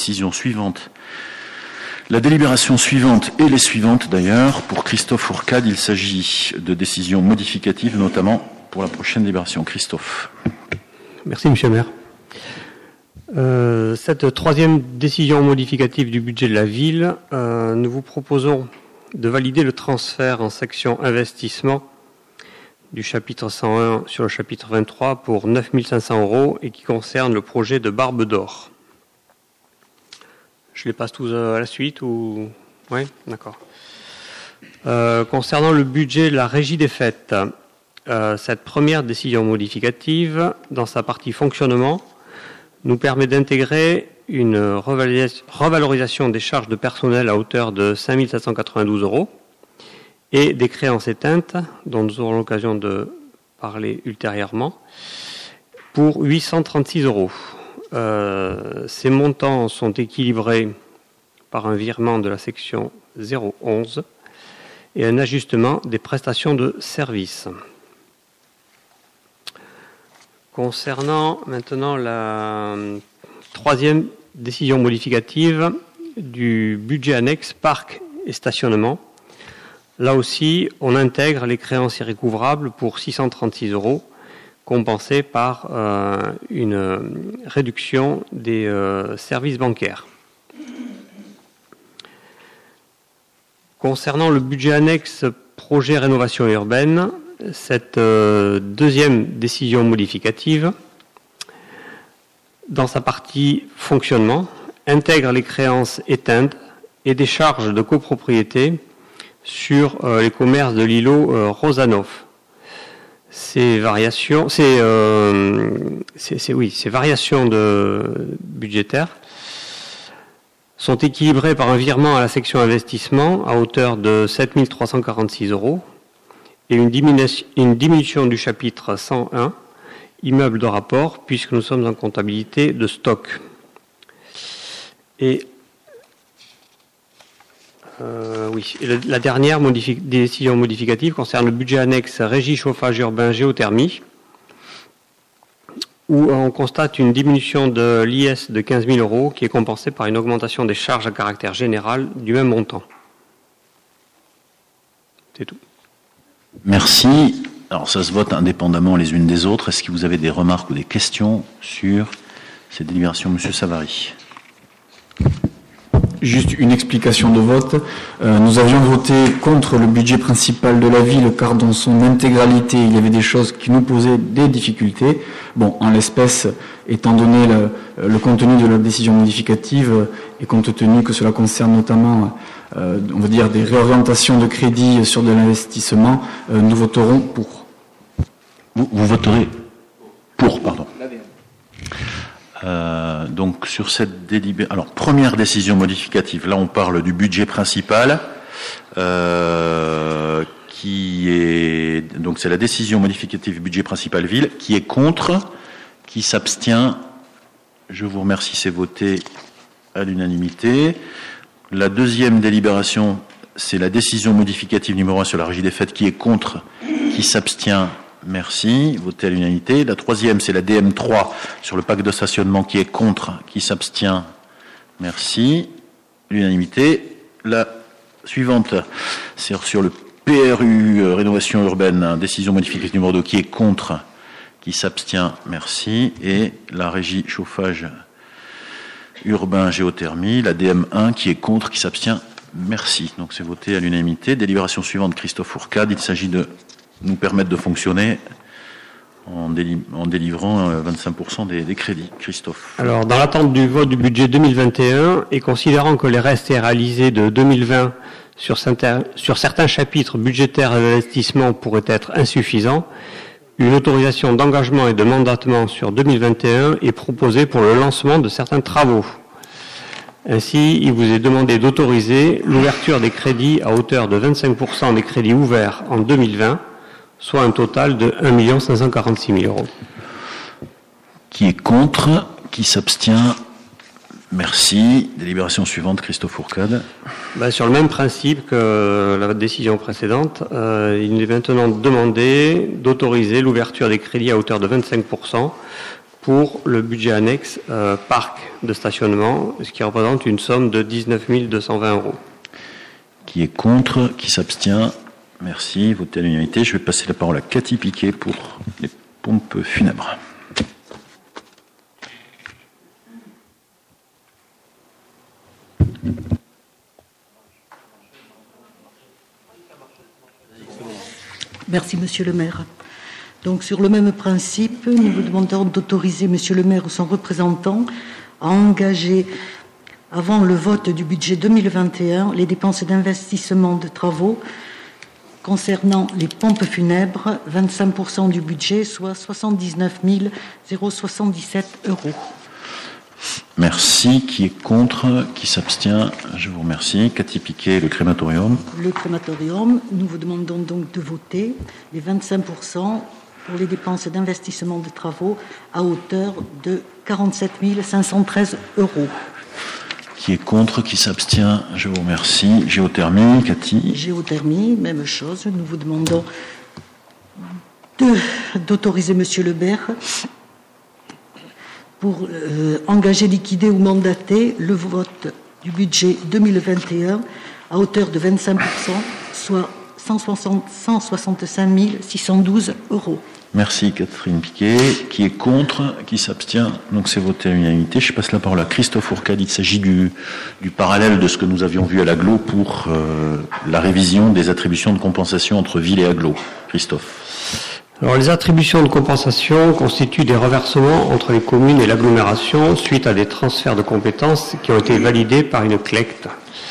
délibération suivante et les suivantes d'ailleurs, pour Christophe Fourcade, il s'agit de décisions modificatives, notamment pour la prochaine délibération. Christophe.
Merci, monsieur le maire. Cette troisième décision modificative du budget de la ville, nous vous proposons de valider le transfert en section investissement du chapitre 101 sur le chapitre 23 pour 9 500 € et qui concerne le projet de Barbe d'Or. Je les passe tous à la suite ou... Oui, d'accord. Concernant le budget de la régie des fêtes, cette première décision modificative, dans sa partie fonctionnement, nous permet d'intégrer une revalorisation des charges de personnel à hauteur de 5 792 € et des créances éteintes, dont nous aurons l'occasion de parler ultérieurement, pour 836 €. Ces montants sont équilibrés par un virement de la section 011 et un ajustement des prestations de services. Concernant maintenant la troisième décision modificative du budget annexe parc et stationnement, là aussi on intègre les créances irrécouvrables pour 636 €, compensées par une réduction des services bancaires. Concernant le budget annexe projet rénovation urbaine, cette deuxième décision modificative, dans sa partie fonctionnement, intègre les créances éteintes et des charges de copropriété sur les commerces de l'îlot Rosanov. Ces variations budgétaires sont équilibrés par un virement à la section investissement à hauteur de 7 346 € et une diminution du chapitre 101, immeuble de rapport, puisque nous sommes en comptabilité de stock. Et la dernière décision modificative concerne le budget annexe régie chauffage urbain géothermie, où on constate une diminution de l'IS de 15 000 € qui est compensée par une augmentation des charges à caractère général du même montant. C'est tout.
Merci. Alors ça se vote indépendamment les unes des autres. Est-ce que vous avez des remarques ou des questions sur ces délibérations, Monsieur Savary?
Juste une explication de vote. Nous avions voté contre le budget principal de la ville car dans son intégralité, il y avait des choses qui nous posaient des difficultés. Bon, en l'espèce, étant donné le contenu de la décision modificative et compte tenu que cela concerne notamment, on va dire, des réorientations de crédit sur de l'investissement, nous voterons pour.
Vous voterez pour, pardon. Donc sur cette délibération, alors première décision modificative, là on parle du budget principal, qui est, donc c'est la décision modificative budget principal ville, qui est contre, qui s'abstient, je vous remercie, c'est voté à l'unanimité. La deuxième délibération, c'est la décision modificative numéro 1 sur la régie des fêtes, qui est contre, qui s'abstient. Merci, voté à l'unanimité. La troisième, c'est la DM3 sur le parc de stationnement qui est contre, qui s'abstient. Merci, l'unanimité. La suivante, c'est sur le PRU, rénovation urbaine, décision modificative numéro 2 qui est contre, qui s'abstient. Merci. Et la régie chauffage urbain géothermie, la DM1 qui est contre, qui s'abstient. Merci. Donc c'est voté à l'unanimité. Délibération suivante, Christophe Fourcade. Il s'agit de nous permettre de fonctionner en délivrant 25% des crédits. Christophe.
Alors, dans l'attente du vote du budget 2021 et considérant que les restes réalisés de 2020 sur certains chapitres budgétaires et d'investissement pourraient être insuffisants, une autorisation d'engagement et de mandatement sur 2021 est proposée pour le lancement de certains travaux. Ainsi, il vous est demandé d'autoriser l'ouverture des crédits à hauteur de 25% des crédits ouverts en 2020, soit un total de 1 546 000 €.
Qui est contre? Qui s'abstient? Merci. Délibération suivante, Christophe Fourcade.
Sur le même principe que la décision précédente, il est maintenant demandé d'autoriser l'ouverture des crédits à hauteur de 25% pour le budget annexe parc de stationnement, ce qui représente une somme de 19 220 €.
Qui est contre? Qui s'abstient? Merci. Voté à l'unanimité. Je vais passer la parole à Cathy Piquet pour les pompes funèbres.
Merci, Monsieur le maire. Donc, sur le même principe, nous vous demandons d'autoriser Monsieur le maire ou son représentant à engager, avant le vote du budget 2021, les dépenses d'investissement de travaux concernant les pompes funèbres, 25% du budget, soit 79 077 €.
Merci. Qui est contre? Qui s'abstient? Je vous remercie. Cathy Piquet, le crématorium.
Le crématorium, nous vous demandons donc de voter les 25% pour les dépenses d'investissement de travaux à hauteur de 47 513 €.
Qui est contre? Qui s'abstient? Je vous remercie. Géothermie, Cathy.
Géothermie, même chose. Nous vous demandons d'autoriser Monsieur le maire pour engager, liquider ou mandater le vote du budget 2021 à hauteur de 25%, soit 165 612 €.
Merci Catherine Piquet. Qui est contre? Qui s'abstient? Donc c'est voté à l'unanimité. Je passe la parole à Christophe Fourcade. Il s'agit du parallèle de ce que nous avions vu à l'agglo pour la révision des attributions de compensation entre ville et agglo. Christophe.
Alors, les attributions de compensation constituent des reversements entre les communes et l'agglomération suite à des transferts de compétences qui ont été validés par une CLECT.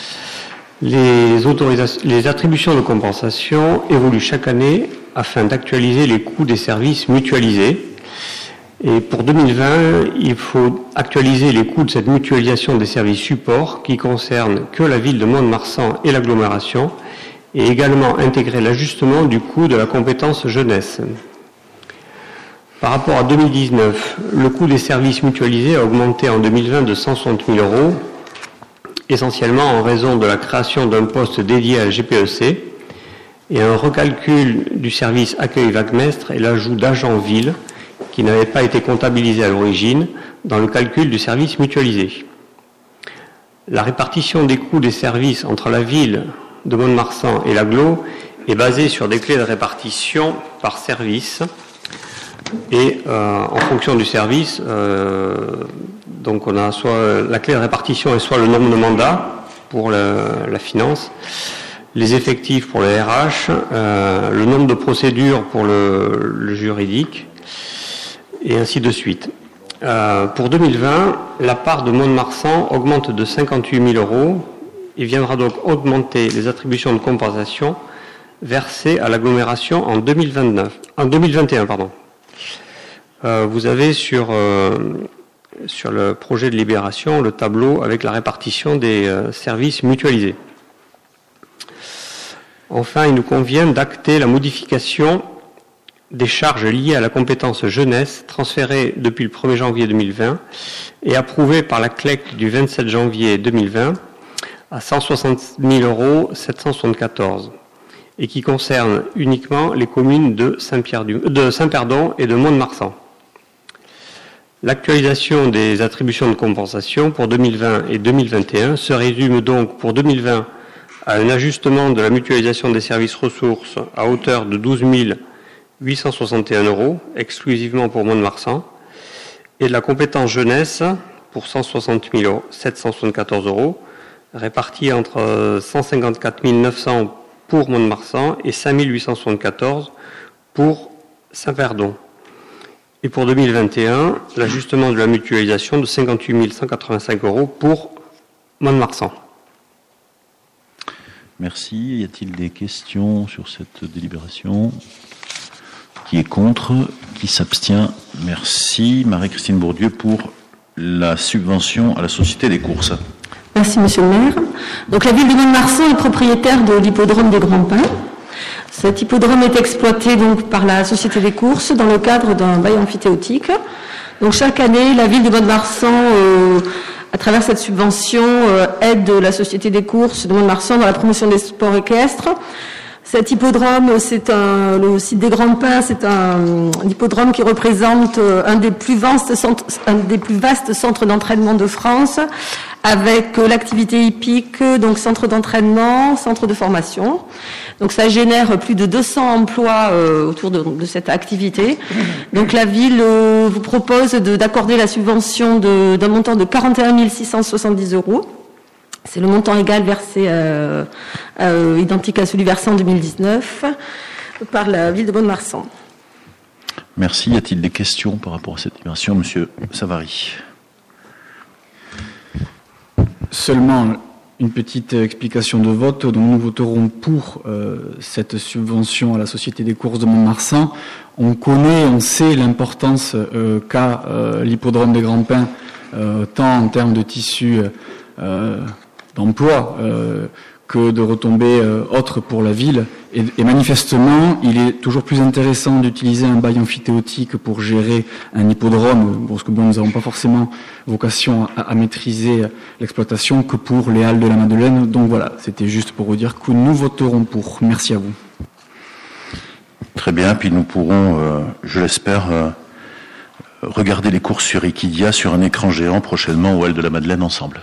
Les attributions de compensation évoluent chaque année afin d'actualiser les coûts des services mutualisés Et pour 2020, il faut actualiser les coûts de cette mutualisation des services supports qui concernent que la ville de Mont-de-Marsan et l'agglomération, et également intégrer l'ajustement du coût de la compétence jeunesse. Par rapport à 2019, le coût des services mutualisés a augmenté en 2020 de 160 000 €, essentiellement en raison de la création d'un poste dédié à la GPEC et un recalcul du service accueil vaguemestre et l'ajout d'agents ville qui n'avaient pas été comptabilisés à l'origine dans le calcul du service mutualisé. La répartition des coûts des services entre la ville de Mont-de-Marsan et l'agglo est basée sur des clés de répartition par service et en fonction du service, donc on a soit la clé de répartition est soit le nombre de mandats pour la finance, les effectifs pour le RH, le nombre de procédures pour le juridique, et ainsi de suite. Pour 2020, la part de Mont-de-Marsan augmente de 58 000 € et viendra donc augmenter les attributions de compensation versées à l'agglomération en 2021. Vous avez sur le projet de libération le tableau avec la répartition des services mutualisés. Enfin, il nous convient d'acter la modification des charges liées à la compétence jeunesse transférée depuis le 1er janvier 2020 et approuvée par la CLEC du 27 janvier 2020 à 160 774 € et qui concerne uniquement les communes de Saint-Perdon et de Mont-de-Marsan. L'actualisation des attributions de compensation pour 2020 et 2021 se résume donc pour 2020 à un ajustement de la mutualisation des services ressources à hauteur de 12 861 €, exclusivement pour Mont-de-Marsan, et de la compétence jeunesse pour 160 774 €, répartis entre 154 900 pour Mont-de-Marsan et 5 874 pour Saint-Perdon. Et pour 2021, l'ajustement de la mutualisation de 58 185 € pour Mont-de-Marsan.
Merci. Y a-t-il des questions sur cette délibération ? Qui est contre ? Qui s'abstient ? Merci. Marie-Christine Bourdieu pour la subvention à la Société des courses.
Merci, Monsieur le maire. Donc, la ville de Mont-de-Marsan est propriétaire de l'hippodrome des Grands Pins. Cet hippodrome est exploité donc par la Société des courses dans le cadre d'un bail amphithéotique. Donc, chaque année, la ville de Mont-de-Marsan, à travers cette subvention, aide la Société des courses de Mont-de-Marsan dans la promotion des sports équestres. Cet hippodrome, le site des Grands Pins, c'est un hippodrome qui représente un des plus vastes centres d'entraînement de France, avec l'activité hippique, donc centre d'entraînement, centre de formation. Donc ça génère plus de 200 emplois autour de cette activité. Donc la ville vous propose d'accorder la subvention d'un montant de 41 670 €. C'est le montant égal versé, identique à celui versé en 2019 par la ville de Mont-de-Marsan.
Merci. Y a-t-il des questions par rapport à cette libération ? Monsieur Savary.
Seulement une petite explication de vote. Donc nous voterons pour cette subvention à la Société des courses de Mont-de-Marsan. On sait l'importance qu'a l'hippodrome des Grands Pins, tant en termes de tissu d'emploi que de retombées autres pour la ville. Et manifestement, il est toujours plus intéressant d'utiliser un bail amphithéotique pour gérer un hippodrome, parce que nous n'avons pas forcément vocation à maîtriser l'exploitation, que pour les Halles de la Madeleine. Donc voilà, c'était juste pour vous dire que nous voterons pour. Merci à vous.
Très bien, puis nous pourrons, je l'espère, regarder les courses sur Equidia sur un écran géant prochainement aux Halles de la Madeleine ensemble.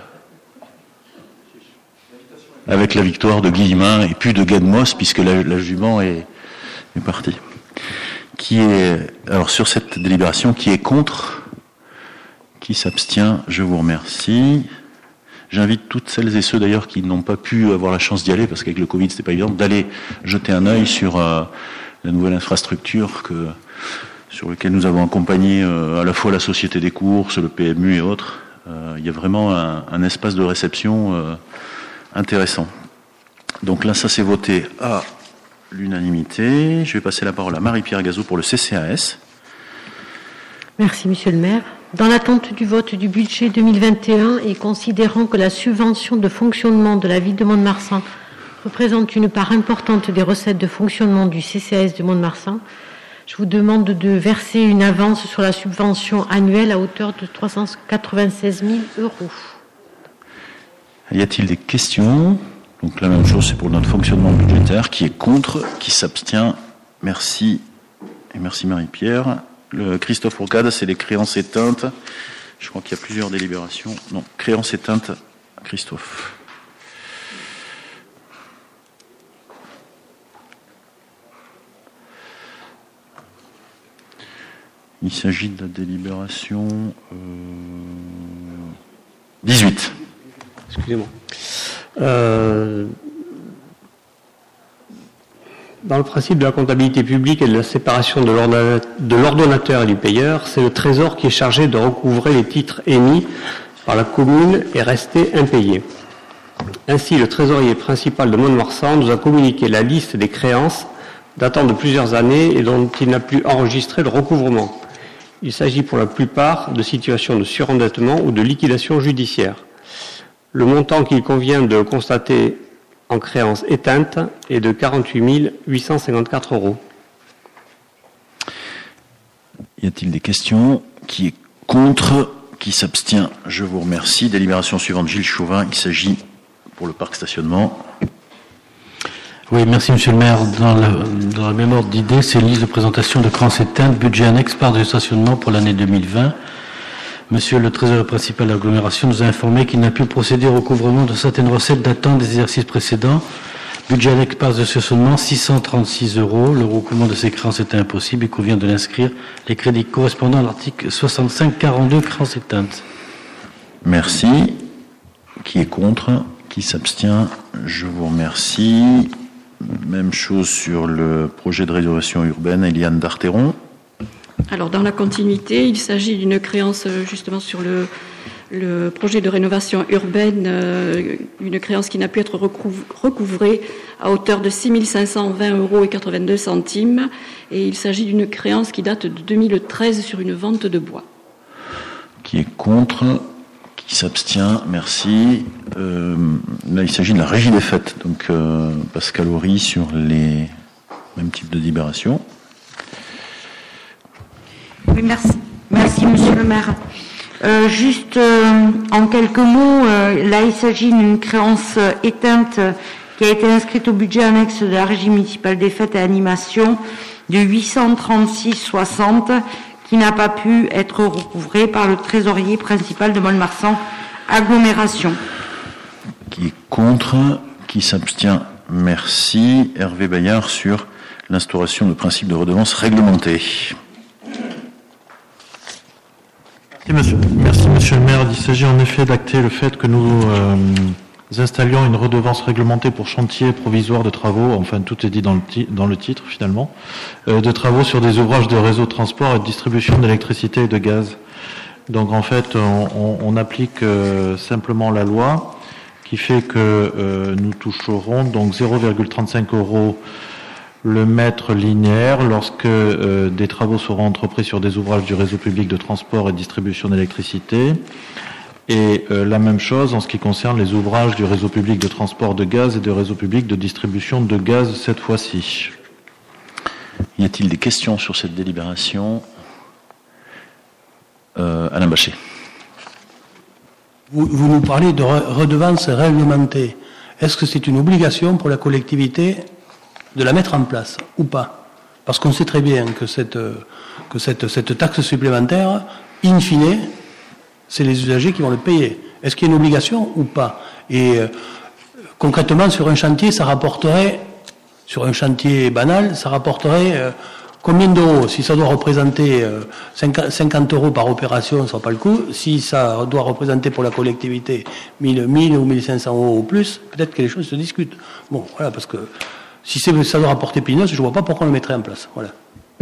Avec la victoire de Guillemin et puis de Gadmos, puisque la jument est partie. Alors sur cette délibération, qui est contre ? Qui s'abstient ? Je vous remercie. J'invite toutes celles et ceux d'ailleurs qui n'ont pas pu avoir la chance d'y aller, parce qu'avec le Covid c'était pas évident, d'aller jeter un œil sur la nouvelle infrastructure sur laquelle nous avons accompagné à la fois la Société des courses, le PMU et autres. Il y a vraiment un espace de réception intéressant. Donc là, ça s'est voté à l'unanimité. Je vais passer la parole à Marie-Pierre Gazot pour le CCAS.
Merci, Monsieur le maire. Dans l'attente du vote du budget 2021 et considérant que la subvention de fonctionnement de la ville de Mont-de-Marsan représente une part importante des recettes de fonctionnement du CCAS de Mont-de-Marsan, je vous demande de verser une avance sur la subvention annuelle à hauteur de 396 000 euros.
Y a-t-il des questions? Donc la même chose, c'est pour notre fonctionnement budgétaire. Qui est contre? Qui s'abstient? Merci. Et merci Marie-Pierre. Le Christophe Fourcade, c'est les créances éteintes. Je crois qu'il y a plusieurs délibérations. Non, créances éteintes, Christophe. Il s'agit de la délibération 18.
Excusez-moi. Dans le principe de la comptabilité publique et de la séparation de l'ordonnateur et du payeur, c'est le Trésor qui est chargé de recouvrer les titres émis par la commune et restés impayés. Ainsi, le trésorier principal de Mont-de-Marsan nous a communiqué la liste des créances datant de plusieurs années et dont il n'a plus enregistré le recouvrement. Il s'agit pour la plupart de situations de surendettement ou de liquidation judiciaire. Le montant qu'il convient de constater en créance éteinte est de 48 854 euros.
Y a-t-il des questions? Qui est contre? Qui s'abstient? Je vous remercie. Délibération suivante, Gilles Chauvin. Il s'agit pour le parc stationnement.
Oui, merci Monsieur le maire. Dans la même ordre d'idée, c'est liste de présentation de créances éteintes, budget annexe, part de stationnement pour l'année 2020. Monsieur le trésorier principal de l'agglomération nous a informé qu'il n'a pu procéder au recouvrement de certaines recettes datant des exercices précédents. Budget annexe, part de stationnement, 636 euros. Le recouvrement de ces créances était impossible. Il convient de l'inscrire. Les crédits correspondant à l'article 65-42, créances éteintes.
Merci. Qui est contre? Qui s'abstient? Je vous remercie. Même chose sur le projet de rénovation urbaine, Eliane Darteron.
Alors, dans la continuité, il s'agit d'une créance justement sur le projet de rénovation urbaine, une créance qui n'a pu être recouvrée à hauteur de 6 520 euros et 82 centimes. Et il s'agit d'une créance qui date de 2013 sur une vente de bois.
Qui est contre? Qui s'abstient? Merci. Là, il s'agit de la régie des fêtes. Donc, Pascal Horry sur les mêmes types de délibérations.
Oui, merci. Merci, Monsieur le maire. Juste en quelques mots, là, il s'agit d'une créance éteinte qui a été inscrite au budget annexe de la régie municipale des fêtes et animations de 836,60 qui n'a pas pu être recouvrée par le trésorier principal de Mont-de-Marsan agglomération.
Qui est contre? Qui s'abstient? Merci. Hervé Bayard sur l'instauration de principes de redevance réglementée.
Merci Monsieur le maire. Il s'agit en effet d'acter le fait que nous installions une redevance réglementée pour chantier provisoire de travaux, enfin tout est dit dans le titre finalement, de travaux sur des ouvrages de réseau de transport et de distribution d'électricité et de gaz. Donc en fait on applique simplement la loi qui fait que nous toucherons donc 0,35 € le mètre linéaire lorsque des travaux seront entrepris sur des ouvrages du réseau public de transport et de distribution d'électricité. Et la même chose en ce qui concerne les ouvrages du réseau public de transport de gaz et de réseau public de distribution de gaz cette fois-ci.
Y a-t-il des questions sur cette délibération? Alain Bachet.
Vous nous parlez de redevance réglementée. Est-ce que c'est une obligation pour la collectivité de la mettre en place ou pas? Parce qu'on sait très bien que cette taxe supplémentaire, in fine, c'est les usagers qui vont le payer. Est-ce qu'il y a une obligation ou pas? Et concrètement, sur un chantier, ça rapporterait, sur un chantier banal, ça rapporterait combien d'euros? Si ça doit représenter 50 € par opération, ça ne vaut pas le coup. Si ça doit représenter pour la collectivité 1000 ou 1500 € ou plus, peut-être que les choses se discutent. Bon, voilà, parce que si ça doit rapporter peanuts, je ne vois pas pourquoi on le mettrait en place. Voilà.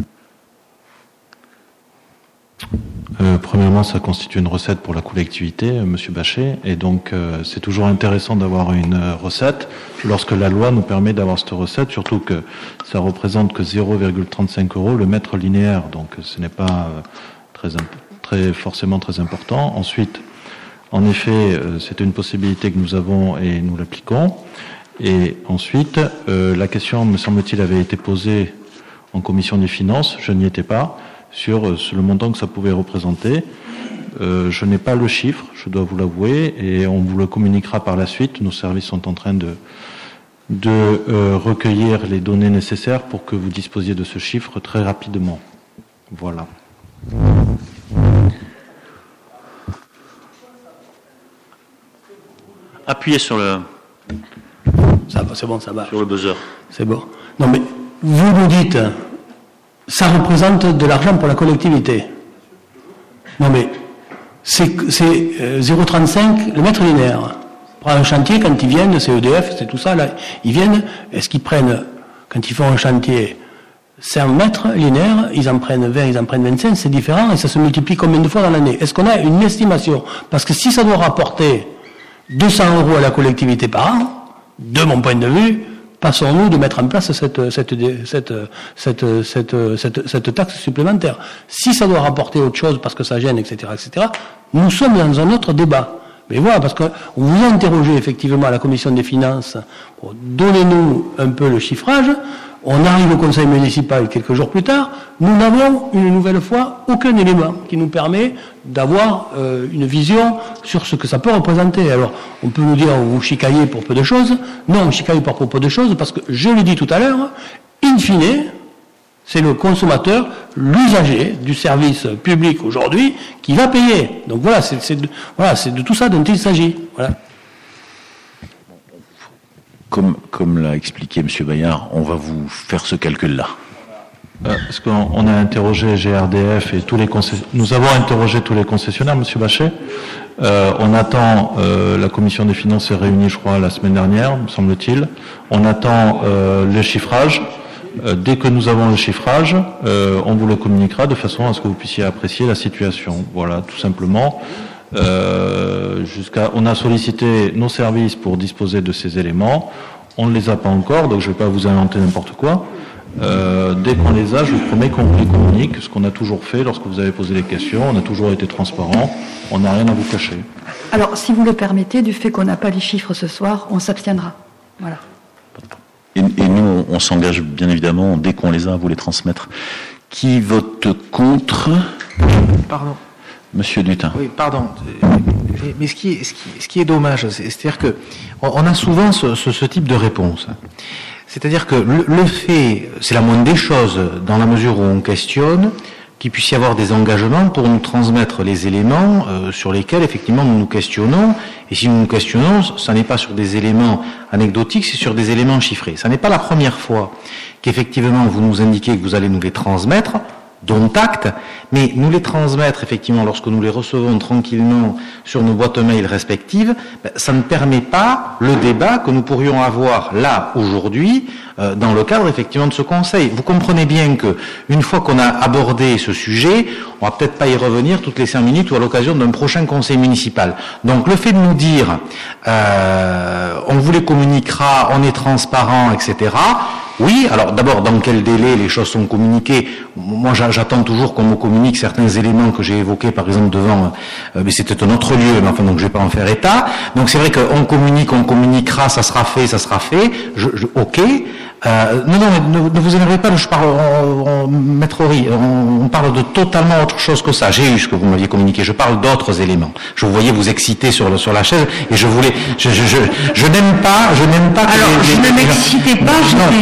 Premièrement, ça constitue une recette pour la collectivité, Monsieur Bachet, et donc c'est toujours intéressant d'avoir une recette lorsque la loi nous permet d'avoir cette recette, surtout que ça représente que 0,35 € le mètre linéaire, donc ce n'est pas forcément très important. Ensuite, en effet, c'est une possibilité que nous avons et nous l'appliquons. Et ensuite, la question, me semble-t-il, avait été posée en commission des finances, je n'y étais pas, sur le montant que ça pouvait représenter. Je n'ai pas le chiffre, je dois vous l'avouer, et on vous le communiquera par la suite. Nos services sont en train de recueillir les données nécessaires pour que vous disposiez de ce chiffre très rapidement. Voilà.
Appuyez sur le...
Ça va, c'est bon, ça va.
Sur le buzzer.
C'est bon. Non mais, vous nous dites, ça représente de l'argent pour la collectivité. Non mais, c'est 0,35 le mètre linéaire. Pour un chantier, quand ils viennent, c'est EDF, c'est tout ça, là, ils viennent, est-ce qu'ils prennent, quand ils font un chantier, 100 mètres linéaires, ils en prennent 20, ils en prennent 25, c'est différent, et ça se multiplie combien de fois dans l'année? Est-ce qu'on a une estimation? Parce que si ça doit rapporter 200 € à la collectivité par an, de mon point de vue, passons-nous de mettre en place cette taxe supplémentaire. Si ça doit rapporter autre chose parce que ça gêne, etc., nous sommes dans un autre débat. Mais voilà, parce qu'on vous a interrogé effectivement à la commission des finances, donnez-nous un peu le chiffrage, on arrive au conseil municipal quelques jours plus tard, nous n'avons une nouvelle fois aucun élément qui nous permet d'avoir une vision sur ce que ça peut représenter. Alors, on peut nous dire, vous chicaillez pour peu de choses. Non, on chicaille pas pour peu de choses, parce que, je l'ai dit tout à l'heure, in fine, c'est le consommateur, l'usager du service public aujourd'hui, qui va payer. Donc voilà, c'est de tout ça dont il s'agit. Voilà.
Comme l'a expliqué M. Bayard, on va vous faire ce calcul-là.
Parce qu'on a interrogé GRDF et nous avons interrogé tous les concessionnaires, M. Bachet. On attend, la commission des finances s'est réunie, je crois, la semaine dernière, me semble-t-il. On attend le chiffrage. Dès que nous avons le chiffrage, on vous le communiquera de façon à ce que vous puissiez apprécier la situation. Voilà, tout simplement. On a sollicité nos services pour disposer de ces éléments. On ne les a pas encore, donc je ne vais pas vous inventer n'importe quoi. Dès qu'on les a, je vous promets qu'on vous les communique, ce qu'on a toujours fait lorsque vous avez posé les questions. On a toujours été transparent, on n'a rien à vous cacher.
Alors, si vous le permettez, du fait qu'on n'a pas les chiffres ce soir, on s'abstiendra. Voilà.
Et nous, on s'engage bien évidemment, dès qu'on les a, à vous les transmettre. Qui vote contre?
Pardon.
Monsieur Dutin.
Oui, pardon. Mais ce qui est dommage, c'est-à-dire que on a souvent ce type de réponse. C'est-à-dire que le fait, c'est la moindre des choses, dans la mesure où on questionne, qu'il puisse y avoir des engagements pour nous transmettre les éléments sur lesquels effectivement nous nous questionnons. Et si nous nous questionnons, ça n'est pas sur des éléments anecdotiques, c'est sur des éléments chiffrés. Ça n'est pas la première fois qu'effectivement vous nous indiquez que vous allez nous les transmettre, dont acte, mais nous les transmettre effectivement lorsque nous les recevons tranquillement sur nos boîtes mail respectives, ça ne permet pas le débat que nous pourrions avoir là aujourd'hui dans le cadre effectivement de ce conseil. Vous comprenez bien que une fois qu'on a abordé ce sujet, on va peut-être pas y revenir toutes les 5 minutes ou à l'occasion d'un prochain conseil municipal. Donc le fait de nous dire on vous les communiquera, on est transparent, etc. Oui, alors d'abord, dans quel délai les choses sont communiquées? Moi, j'attends toujours qu'on me communique certains éléments que j'ai évoqués, par exemple, devant, mais c'était un autre lieu, mais enfin, donc je vais pas en faire état. Donc c'est vrai qu'on communique, on communiquera, ça sera fait. Ok. Non, mais ne vous énervez pas, je parle, Maître Horry, on parle de totalement autre chose que ça. J'ai eu ce que vous m'aviez communiqué, je parle d'autres éléments. Je vous voyais vous exciter sur la chaise, et je voulais, je n'aime pas que
alors, je ne m'excitais pas,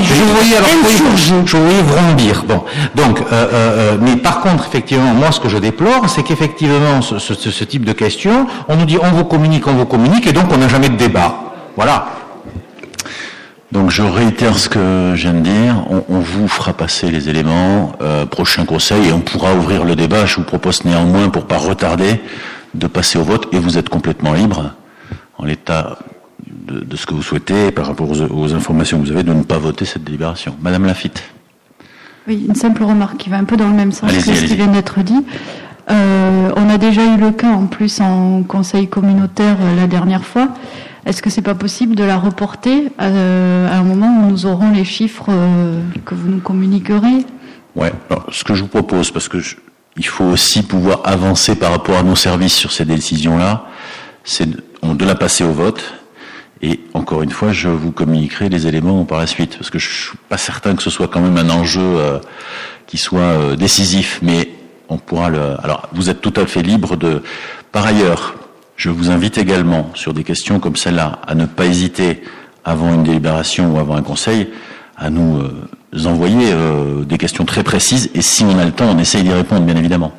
je voulais vrombir. Bon. Donc, mais par contre, effectivement, moi, ce que je déplore, c'est qu'effectivement, ce type de questions, on nous dit, on vous communique, et donc on n'a jamais de débat. Voilà.
Donc je réitère ce que je viens de dire, on vous fera passer les éléments, prochain conseil, et on pourra ouvrir le débat. Je vous propose néanmoins, pour pas retarder, de passer au vote, et vous êtes complètement libre, en l'état de ce que vous souhaitez, par rapport aux informations que vous avez, de ne pas voter cette délibération. Madame Lafitte.
Oui, une simple remarque qui va un peu dans le même sens que ce qui vient d'être dit. On a déjà eu le cas en plus en conseil communautaire la dernière fois. Est-ce que c'est pas possible de la reporter à un moment où nous aurons les chiffres que vous nous communiquerez?
Ouais. Alors, ce que je vous propose, parce que il faut aussi pouvoir avancer par rapport à nos services sur ces décisions-là, c'est de la passer au vote. Et encore une fois, je vous communiquerai les éléments par la suite, parce que je suis pas certain que ce soit quand même un enjeu qui soit décisif, mais on pourra le... Alors, vous êtes tout à fait libre de... Par ailleurs, je vous invite également, sur des questions comme celle-là, à ne pas hésiter, avant une délibération ou avant un conseil, à nous envoyer des questions très précises, et si on a le temps, on essaye d'y répondre, bien évidemment.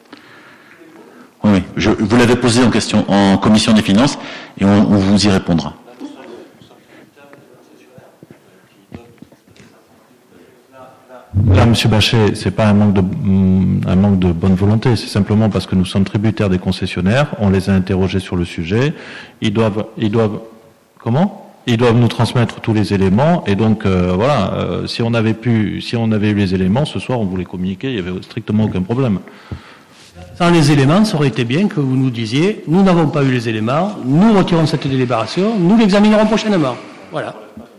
Oui, vous l'avez posé en question en commission des finances, et on vous y répondra.
Là, M. Bachet, c'est pas un manque de bonne volonté, c'est simplement parce que nous sommes tributaires des concessionnaires, on les a interrogés sur le sujet, ils doivent nous transmettre tous les éléments, et donc voilà, si on avait eu les éléments, ce soir on vous les communiquait, il n'y avait strictement aucun problème.
Sans les éléments, ça aurait été bien que vous nous disiez, nous n'avons pas eu les éléments, nous retirons cette délibération, nous l'examinerons prochainement. Voilà.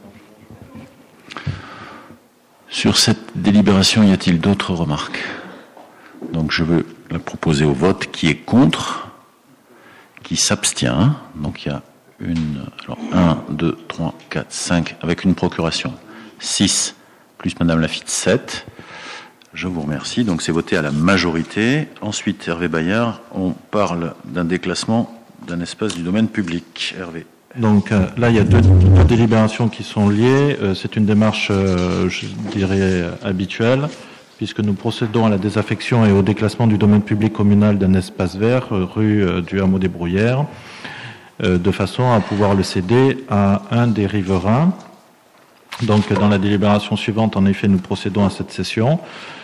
Sur cette délibération, y a-t-il d'autres remarques? Donc je veux la proposer au vote. Qui est contre? Qui s'abstient? Donc il y a 1, 2, 3, 4, 5, avec une procuration. 6, plus Madame Lafitte, 7. Je vous remercie. Donc c'est voté à la majorité. Ensuite, Hervé Bayard, on parle d'un déclassement d'un espace du domaine public. Hervé.
Donc là, il y a deux délibérations qui sont liées. C'est une démarche, je dirais, habituelle, puisque nous procédons à la désaffection et au déclassement du domaine public communal d'un espace vert, rue du Hameau des Bruyères, de façon à pouvoir le céder à un des riverains. Donc dans la délibération suivante, en effet, nous procédons à cette cession.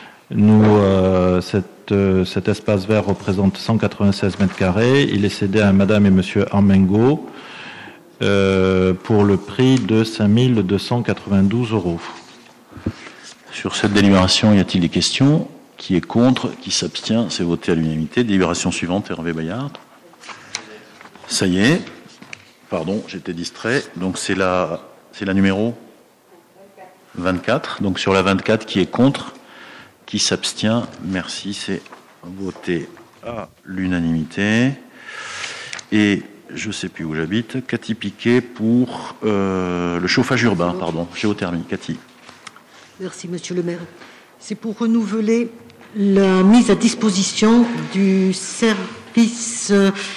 Cet espace vert représente 196 mètres carrés. Il est cédé à Madame et Monsieur Armengo, pour le prix de 5 292 €.
Sur cette délibération, y a-t-il des questions? Qui est contre? Qui s'abstient? C'est voté à l'unanimité. Délibération suivante, Hervé Bayard. Ça y est. Pardon, j'étais distrait. Donc c'est la numéro 24. Donc sur la 24, qui est contre? Qui s'abstient? Merci, c'est voté à l'unanimité. Et je ne sais plus où j'habite. Cathy Piquet pour le chauffage urbain, pardon, géothermie. Cathy.
Merci, Monsieur le maire. C'est pour renouveler la mise à disposition du service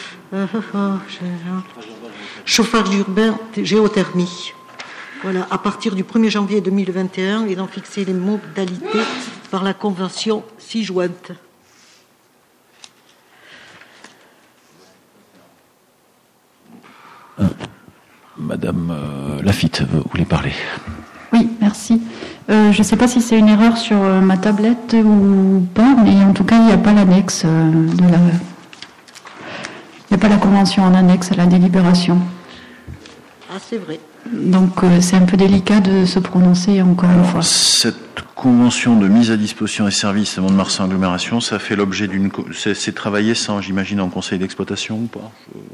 chauffage urbain géothermie. Voilà, à partir du 1er janvier 2021 et d'en fixer les modalités par la convention ci-jointe.
Madame Lafitte, vous voulez parler?
Oui, merci. Je ne sais pas si c'est une erreur sur ma tablette ou pas, mais en tout cas, il n'y a pas l'annexe il n'y a pas la convention en annexe à la délibération.
Ah, c'est vrai.
Donc, c'est un peu délicat de se prononcer encore une fois.
Cette convention de mise à disposition des services à Mont-de-Marsan agglomération, ça fait l'objet d'une... C'est travaillé sans, j'imagine, en conseil d'exploitation ou pas?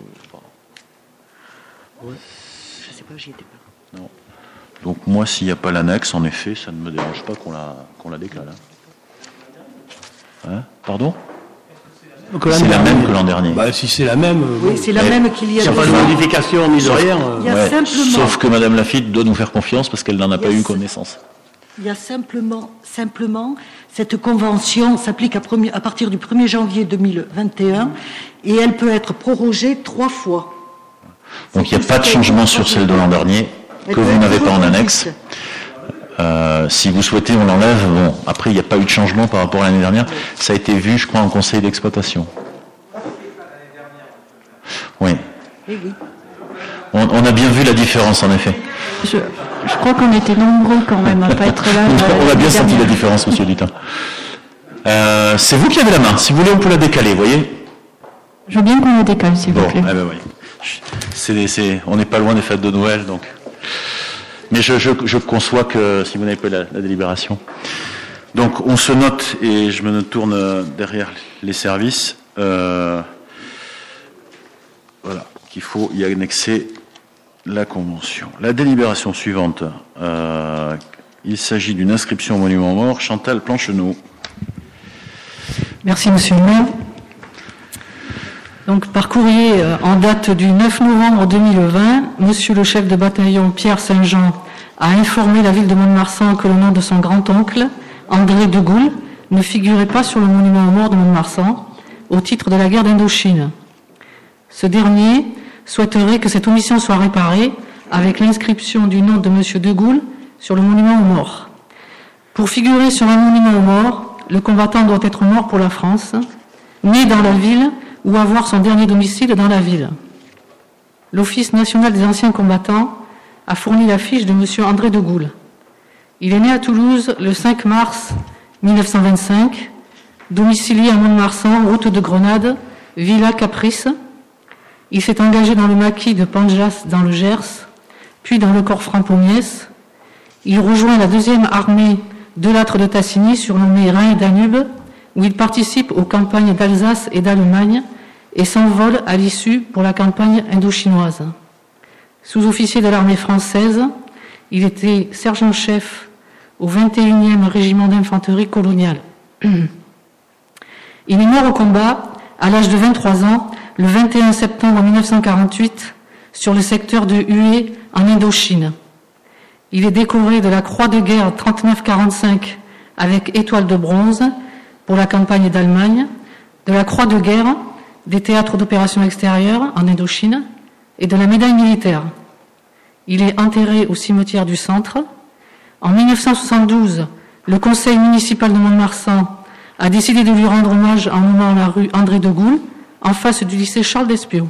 Ouais. Je ne sais pas, j'y étais pas.
Non. Donc moi, s'il n'y a pas l'annexe, en effet, ça ne me dérange pas qu'on la déclare. Hein? Pardon? C'est la même que l'an dernier.
Bah, si c'est la même...
Oui, c'est la même qu'il y a...
Il n'y a pas de modification ni de rien.
Il y a simplement...
Sauf que Madame Lafitte doit nous faire confiance parce qu'elle n'en a pas eu connaissance.
Il y a simplement, cette convention s'applique à partir du 1er janvier 2021 et elle peut être prorogée 3 fois.
Donc il n'y a pas de changement sur celle de l'an dernier que vous n'avez pas en annexe. Si vous souhaitez, on l'enlève. Bon, après, il n'y a pas eu de changement par rapport à l'année dernière. Ça a été vu, je crois, en conseil d'exploitation. Oui. On a bien vu la différence, en effet.
Je crois qu'on était nombreux quand même à ne pas être là.
On a bien senti la différence, Monsieur Dutin. C'est vous qui avez la main. Si vous voulez, on peut la décaler, vous voyez?
Je veux bien qu'on la décale, s'il vous plaît.
Eh ben oui. On n'est pas loin des fêtes de Noël, donc... Mais je conçois que si vous n'avez pas la délibération. Donc on se note, et je me tourne derrière les services, voilà, qu'il faut y annexer la convention. La délibération suivante, il s'agit d'une inscription au monument mort, Chantal Plancheneau.
Merci, Monsieur le maire. Donc, par courrier en date du 9 novembre 2020, Monsieur le chef de bataillon Pierre Saint-Jean a informé la ville de Mont-de-Marsan que le nom de son grand-oncle, André de Gaulle, ne figurait pas sur le monument aux morts de Mont-de-Marsan au titre de la guerre d'Indochine. Ce dernier souhaiterait que cette omission soit réparée avec l'inscription du nom de Monsieur de Gaulle sur le monument aux morts. Pour figurer sur un monument aux morts, le combattant doit être mort pour la France, né dans la ville ou avoir son dernier domicile dans la ville. L'Office national des anciens combattants a fourni la fiche de M. André de Gaulle. Il est né à Toulouse le 5 mars 1925, domicilié à Mont-de-Marsan, route de Grenade, Villa Caprice. Il s'est engagé dans le maquis de Panjas dans le Gers, puis dans le corps franc-Pommiès. Il rejoint la 2e armée de Lattre de Tassigny, surnommée Rhin et Danube, où il participe aux campagnes d'Alsace et d'Allemagne et s'envole à l'issue pour la campagne indochinoise. Sous-officier de l'armée française, il était sergent-chef au 21e régiment d'infanterie coloniale. Il est mort au combat à l'âge de 23 ans, le 21 septembre 1948, sur le secteur de Hue en Indochine. Il est décoré de la Croix de guerre 39-45 avec étoile de bronze pour la campagne d'Allemagne, de la Croix de guerre des théâtres d'opérations extérieures en Indochine et de la médaille militaire. Il est enterré au cimetière du Centre. En 1972, le conseil municipal de Mont-de-Marsan a décidé de lui rendre hommage en nommant la rue André de Gaulle en face du lycée Charles d'Espiau.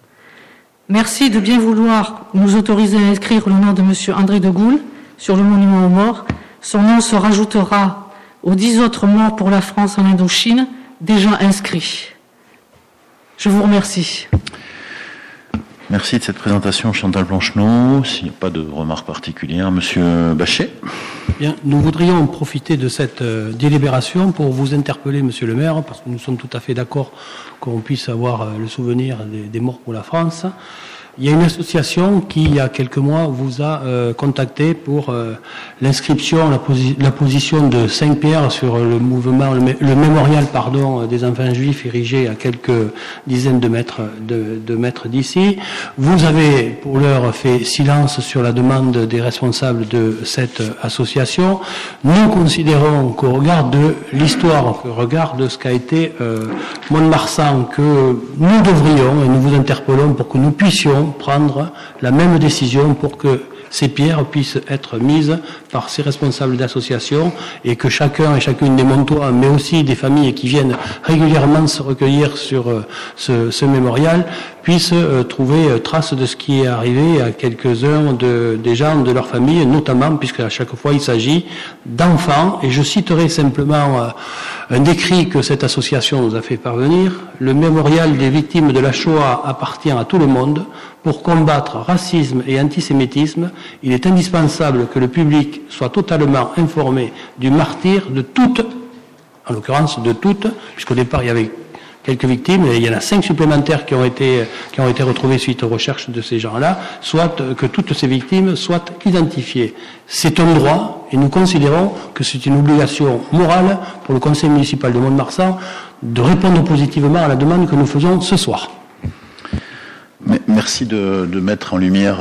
Merci de bien vouloir nous autoriser à inscrire le nom de M. André de Gaulle sur le monument aux morts. Son nom se rajoutera aux 10 autres morts pour la France en Indochine, déjà inscrits. Je vous remercie.
Merci de cette présentation, Chantal Blancheneau. S'il n'y a pas de remarques particulières, Monsieur Bachet.
Bien, nous voudrions profiter de cette délibération pour vous interpeller, Monsieur le maire, parce que nous sommes tout à fait d'accord qu'on puisse avoir le souvenir des morts pour la France. Il y a une association qui, il y a quelques mois, vous a contacté pour l'inscription, la position de Saint-Pierre sur le mouvement, le mémorial, des enfants juifs érigé à quelques dizaines de mètres d'ici. Vous avez, pour l'heure, fait silence sur la demande des responsables de cette association. Nous considérons qu'au regard de l'histoire, au regard de ce qu'a été Mont-de-Marsan, que nous devrions, et nous vous interpellons pour que nous puissions prendre la même décision pour que ces pierres puissent être mises par ces responsables d'associations et que chacun et chacune des Montois, mais aussi des familles qui viennent régulièrement se recueillir sur ce mémorial, puissent trouver trace de ce qui est arrivé à quelques-uns des gens de leur famille, notamment puisque à chaque fois il s'agit d'enfants. Et je citerai simplement un écrit que cette association nous a fait parvenir. Le mémorial des victimes de la Shoah appartient à tout le monde. Pour combattre racisme et antisémitisme, il est indispensable que le public soit totalement informé du martyre de toutes, en l'occurrence de toutes, puisqu'au départ il y avait quelques victimes, et il y en a 5 supplémentaires qui ont été retrouvés suite aux recherches de ces gens-là, soit que toutes ces victimes soient identifiées. C'est un droit, et nous considérons que c'est une obligation morale pour le conseil municipal de Mont-de-Marsan de répondre positivement à la demande que nous faisons ce soir.
Merci de mettre en lumière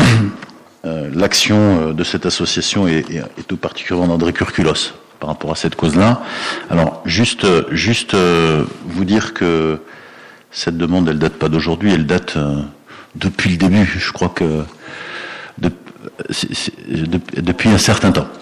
l'action de cette association et tout particulièrement d'André Curculos par rapport à cette cause-là. Alors, juste vous dire que cette demande, elle date pas d'aujourd'hui, elle date depuis le début. Je crois que depuis un certain temps.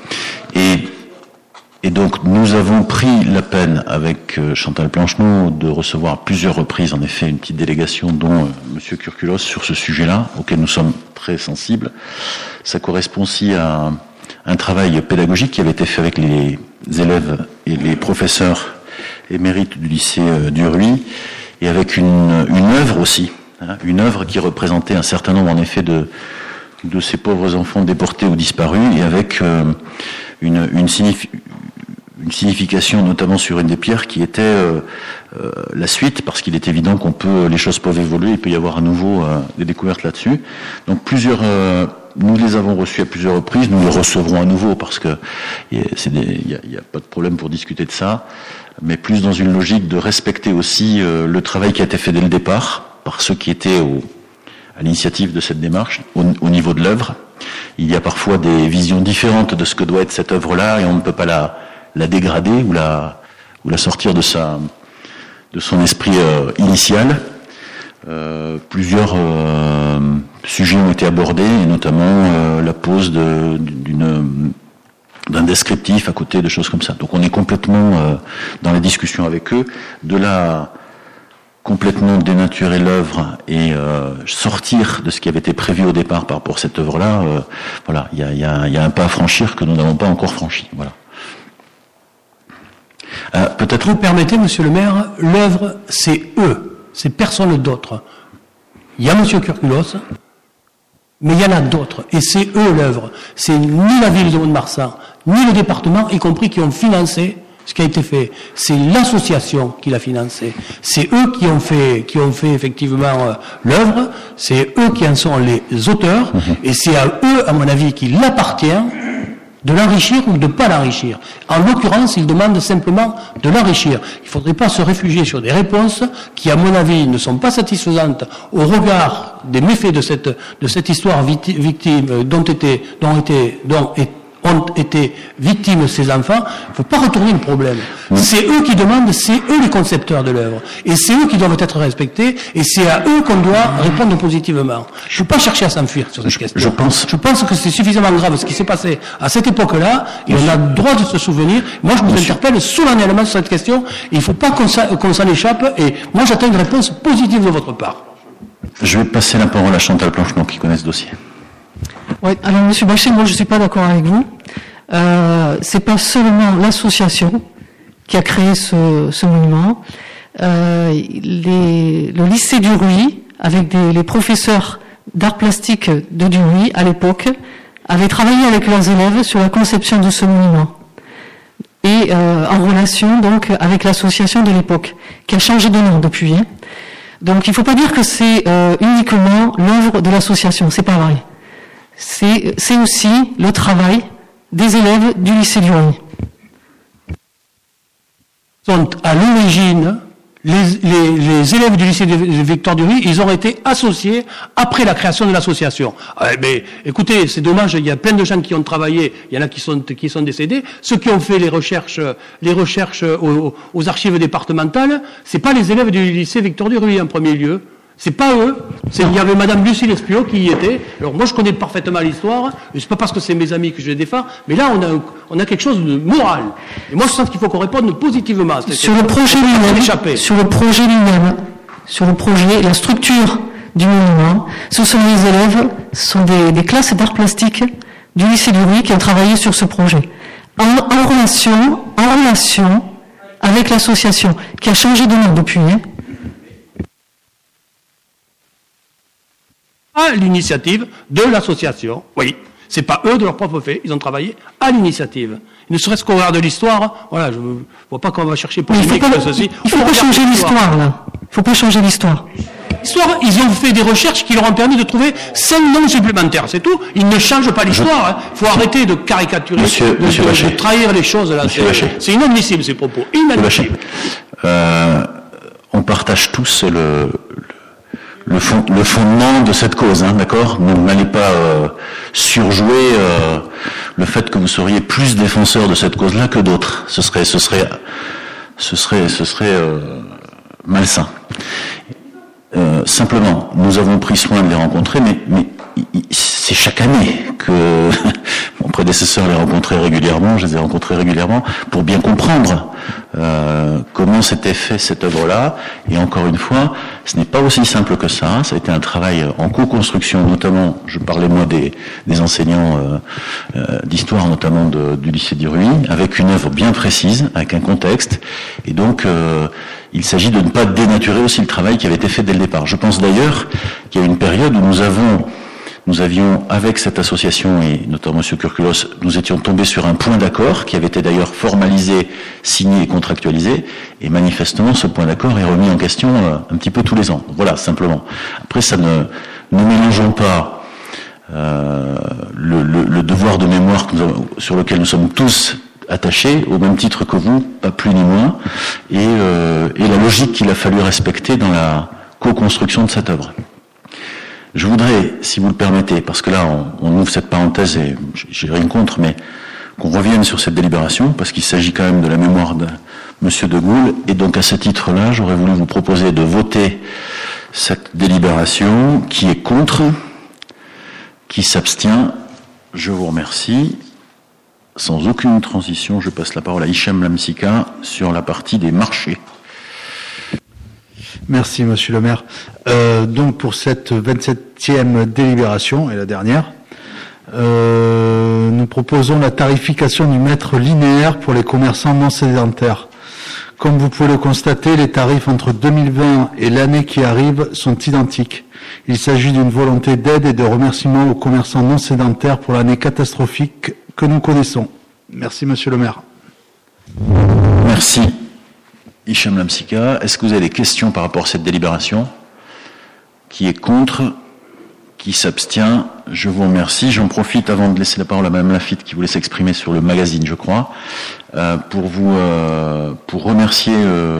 Et donc, nous avons pris la peine avec Chantal Blancheneau de recevoir à plusieurs reprises, en effet, une petite délégation dont Monsieur Curculos sur ce sujet-là, auquel nous sommes très sensibles. Ça correspond aussi à un travail pédagogique qui avait été fait avec les élèves et les professeurs émérites du lycée d'Urluy, et avec une œuvre aussi, une œuvre qui représentait un certain nombre, en effet, de ces pauvres enfants déportés ou disparus, et avec une signification notamment sur une des pierres qui était la suite, parce qu'il est évident les choses peuvent évoluer, il peut y avoir à nouveau des découvertes là-dessus. Donc plusieurs nous les avons reçus à plusieurs reprises, nous les recevrons à nouveau parce que il n'y a pas de problème pour discuter de ça, mais plus dans une logique de respecter aussi le travail qui a été fait dès le départ par ceux qui étaient à l'initiative de cette démarche au niveau de l'œuvre. Il y a parfois des visions différentes de ce que doit être cette œuvre-là et on ne peut pas la dégrader ou la sortir de son esprit initial. Plusieurs sujets ont été abordés, et notamment la pose d'un descriptif à côté de choses comme ça. Donc on est complètement dans les discussions avec eux, de là complètement dénaturer l'œuvre et sortir de ce qui avait été prévu au départ par rapport à cette œuvre-là. Voilà, il y a un pas à franchir que nous n'avons pas encore franchi. Voilà.
Peut-être vous permettez, Monsieur le maire, l'œuvre, c'est eux, c'est personne d'autre. Il y a Monsieur Curculos, mais il y en a d'autres, et c'est eux l'œuvre. C'est ni la ville de Mont-de-Marsan, ni le département, y compris, qui ont financé ce qui a été fait. C'est l'association qui l'a financé. C'est eux qui ont fait effectivement l'œuvre, c'est eux qui en sont les auteurs, et c'est à eux, à mon avis, qu'il appartient de l'enrichir ou de ne pas l'enrichir. En l'occurrence, ils demandent simplement de l'enrichir. Il ne faudrait pas se réfugier sur des réponses qui, à mon avis, ne sont pas satisfaisantes au regard des méfaits de cette histoire victime dont ont été victimes ces enfants. Il ne faut pas retourner le problème. C'est eux qui demandent, c'est eux les concepteurs de l'œuvre. Et c'est eux qui doivent être respectés, et c'est à eux qu'on doit répondre positivement. Je ne veux pas chercher à s'enfuir sur cette question. Je pense que c'est suffisamment grave ce qui s'est passé à cette époque-là, et on a le droit de se souvenir. Moi, je vous interpelle solennellement sur cette question, et il ne faut pas qu'on s'en échappe, et moi, j'attends une réponse positive de votre part.
Je vais passer la parole à Chantal Planchemont, qui connaît ce dossier.
Oui, alors Monsieur Bachet, moi je ne suis pas d'accord avec vous. C'est pas seulement l'association qui a créé ce monument. Le lycée du Ruy, avec les professeurs d'art plastique de Duruy à l'époque, avaient travaillé avec leurs élèves sur la conception de ce monument. Et en relation donc avec l'association de l'époque, qui a changé de nom depuis. Donc il ne faut pas dire que c'est uniquement l'œuvre de l'association, c'est pas vrai. C'est aussi le travail des élèves du lycée du Ruy.
Sont à l'origine, les élèves du lycée de Victor Duruy, ils ont été associés après la création de l'association. Mais écoutez, c'est dommage, il y a plein de gens qui ont travaillé, il y en a qui sont décédés. Ceux qui ont fait les recherches aux archives départementales, c'est pas les élèves du lycée Victor Duruy en premier lieu. C'est pas eux. Il y avait Madame Lucie Lespiot qui y était. Alors moi je connais parfaitement l'histoire. Et c'est pas parce que c'est mes amis que je les défends. Mais là on a quelque chose de moral. Et moi je pense qu'il faut qu'on réponde positivement à cette
question. Sur le projet, la structure du monument, ce sont les élèves, ce sont des classes d'art plastique du lycée du Ruy qui ont travaillé sur ce projet. En relation avec l'association qui a changé de nom depuis.
À l'initiative de l'association, oui. C'est pas eux de leur propre fait, ils ont travaillé à l'initiative. Ne serait-ce qu'au regard de l'histoire, voilà, je ne vois pas qu'on va chercher polémique sur ceci.
Il ne faut pas changer l'histoire, là. Il ne faut pas changer l'histoire.
L'histoire, ils ont fait des recherches qui leur ont permis de trouver 5 noms supplémentaires, c'est tout. Ils ne changent pas l'histoire. Il faut arrêter de caricaturer, de trahir les choses, là. C'est inadmissible, ces propos. Inadmissible.
On partage tous le fondement de cette cause, d'accord? N'allez pas surjouer le fait que vous seriez plus défenseur de cette cause-là que d'autres. Ce serait malsain. Simplement, nous avons pris soin de les rencontrer, mais c'est chaque année que mon prédécesseur les rencontrait régulièrement, je les ai rencontrés régulièrement, pour bien comprendre comment s'était fait cette œuvre-là. Et encore une fois, ce n'est pas aussi simple que ça. Ça a été un travail en co-construction, notamment, je parlais moi des enseignants d'histoire, notamment du lycée du Ruy, avec une œuvre bien précise, avec un contexte. Et donc, il s'agit de ne pas dénaturer aussi le travail qui avait été fait dès le départ. Je pense d'ailleurs qu'il y a une période où nous avions, avec cette association, et notamment M. Curculos, nous étions tombés sur un point d'accord qui avait été d'ailleurs formalisé, signé et contractualisé, et manifestement ce point d'accord est remis en question un petit peu tous les ans. Voilà, simplement. Après, nous mélangeons pas le devoir de mémoire sur lequel nous sommes tous attachés, au même titre que vous, pas plus ni moins, et la logique qu'il a fallu respecter dans la co-construction de cette œuvre. Je voudrais, si vous le permettez, parce que là on ouvre cette parenthèse et j'ai rien contre, mais qu'on revienne sur cette délibération, parce qu'il s'agit quand même de la mémoire de Monsieur de Gaulle, et donc à ce titre-là, j'aurais voulu vous proposer de voter cette délibération. Qui est contre? Qui s'abstient? Je vous remercie. Sans aucune transition, je passe la parole à Hicham Lamsika sur la partie des marchés.
Merci, Monsieur le maire. Donc, pour cette 27e délibération, et la dernière, nous proposons la tarification du mètre linéaire pour les commerçants non sédentaires. Comme vous pouvez le constater, les tarifs entre 2020 et l'année qui arrive sont identiques. Il s'agit d'une volonté d'aide et de remerciement aux commerçants non sédentaires pour l'année catastrophique que nous connaissons. Merci, Monsieur le maire.
Merci. Hicham Lamsika, est-ce que vous avez des questions par rapport à cette délibération? Qui est contre? Qui s'abstient? Je vous remercie. J'en profite avant de laisser la parole à Madame Lafitte qui voulait s'exprimer sur le magazine, je crois, pour remercier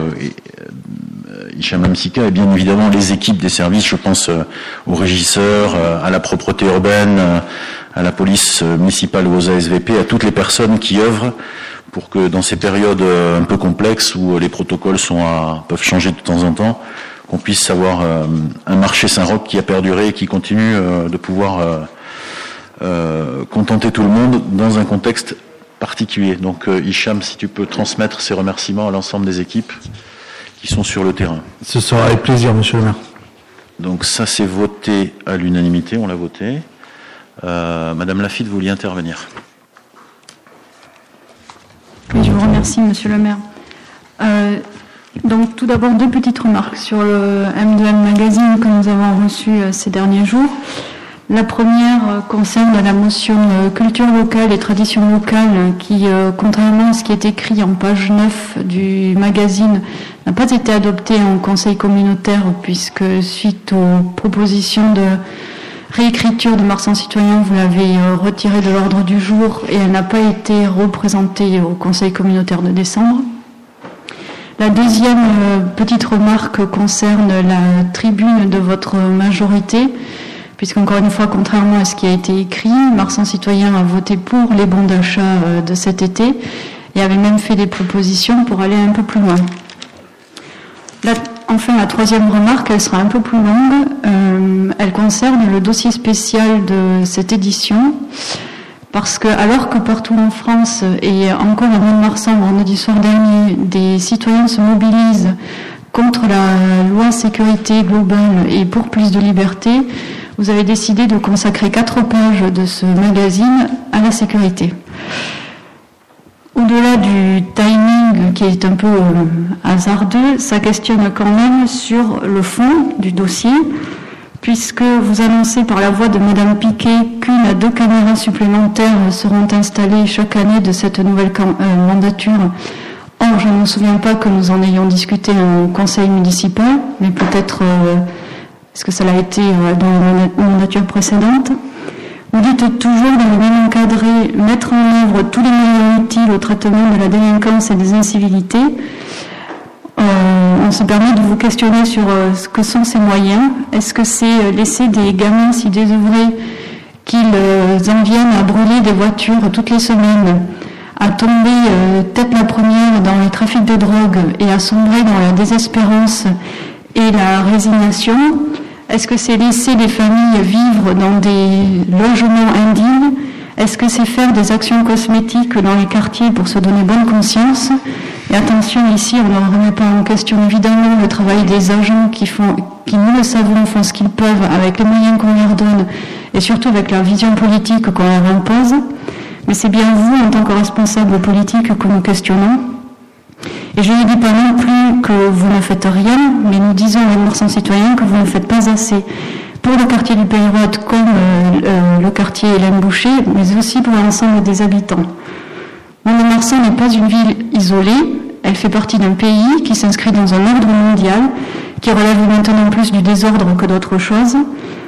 Hicham Lamsika et bien évidemment les équipes des services. Je pense aux régisseurs, à la propreté urbaine, à la police municipale ou aux ASVP, à toutes les personnes qui œuvrent pour que dans ces périodes un peu complexes où les protocoles peuvent changer de temps en temps, qu'on puisse avoir un marché Saint-Roch qui a perduré et qui continue de pouvoir contenter tout le monde dans un contexte particulier. Donc Hicham, si tu peux transmettre ces remerciements à l'ensemble des équipes qui sont sur le terrain.
Ce sera avec plaisir, Monsieur le maire.
Donc ça, c'est voté à l'unanimité, on l'a voté. Madame Lafitte, vous vouliez intervenir?
Oui, je vous remercie, Monsieur le maire. Donc, tout d'abord, deux petites remarques sur le M2M Magazine que nous avons reçu ces derniers jours. La première concerne la motion culture locale et tradition locale qui, contrairement à ce qui est écrit en page 9 du magazine, n'a pas été adoptée en conseil communautaire puisque, suite aux propositions de réécriture de Marsan Citoyen, vous l'avez retirée de l'ordre du jour et elle n'a pas été représentée au conseil communautaire de décembre. La deuxième petite remarque concerne la tribune de votre majorité, puisqu'encore une fois, contrairement à ce qui a été écrit, Marsan Citoyen a voté pour les bons d'achat de cet été et avait même fait des propositions pour aller un peu plus loin. Enfin, la troisième remarque, elle sera un peu plus longue. Elle concerne le dossier spécial de cette édition. Parce que, alors que partout en France, et encore à Mont-de-Marsan, vendredi soir dernier, des citoyens se mobilisent contre la loi sécurité globale et pour plus de liberté, vous avez décidé de consacrer 4 pages de ce magazine à la sécurité. Au-delà du timing qui est un peu hasardeux, ça questionne quand même sur le fond du dossier, puisque vous annoncez par la voix de Madame Piquet qu'une à 2 caméras supplémentaires seront installées chaque année de cette nouvelle mandature. Or, je ne me souviens pas que nous en ayons discuté en conseil municipal, mais peut-être est-ce que ça l'a été dans la mandature précédente. Vous dites toujours dans le même encadré mettre en œuvre tous les moyens utiles au traitement de la délinquance et des incivilités. On se permet de vous questionner sur ce que sont ces moyens. Est-ce que c'est laisser des gamins si désœuvrés qu'ils en viennent à brûler des voitures toutes les semaines, à tomber tête la première dans les trafics de drogue et à sombrer dans la désespérance et la résignation? Est-ce que c'est laisser les familles vivre dans des logements indignes? Est-ce que c'est faire des actions cosmétiques dans les quartiers pour se donner bonne conscience? Et attention, ici, on ne remet pas en question évidemment le travail des agents qui, nous le savons, font ce qu'ils peuvent avec les moyens qu'on leur donne et surtout avec la vision politique qu'on leur impose. Mais c'est bien vous, en tant que responsable politique, que nous questionnons. Et je ne dis pas non plus que vous ne faites rien, mais nous disons avec Marsan Citoyen que vous ne faites pas assez pour le quartier du Pays-Roth comme le quartier Hélène Boucher, mais aussi pour l'ensemble des habitants. Mont-de-Marsan n'est pas une ville isolée, elle fait partie d'un pays qui s'inscrit dans un ordre mondial, qui relève maintenant plus du désordre que d'autre chose.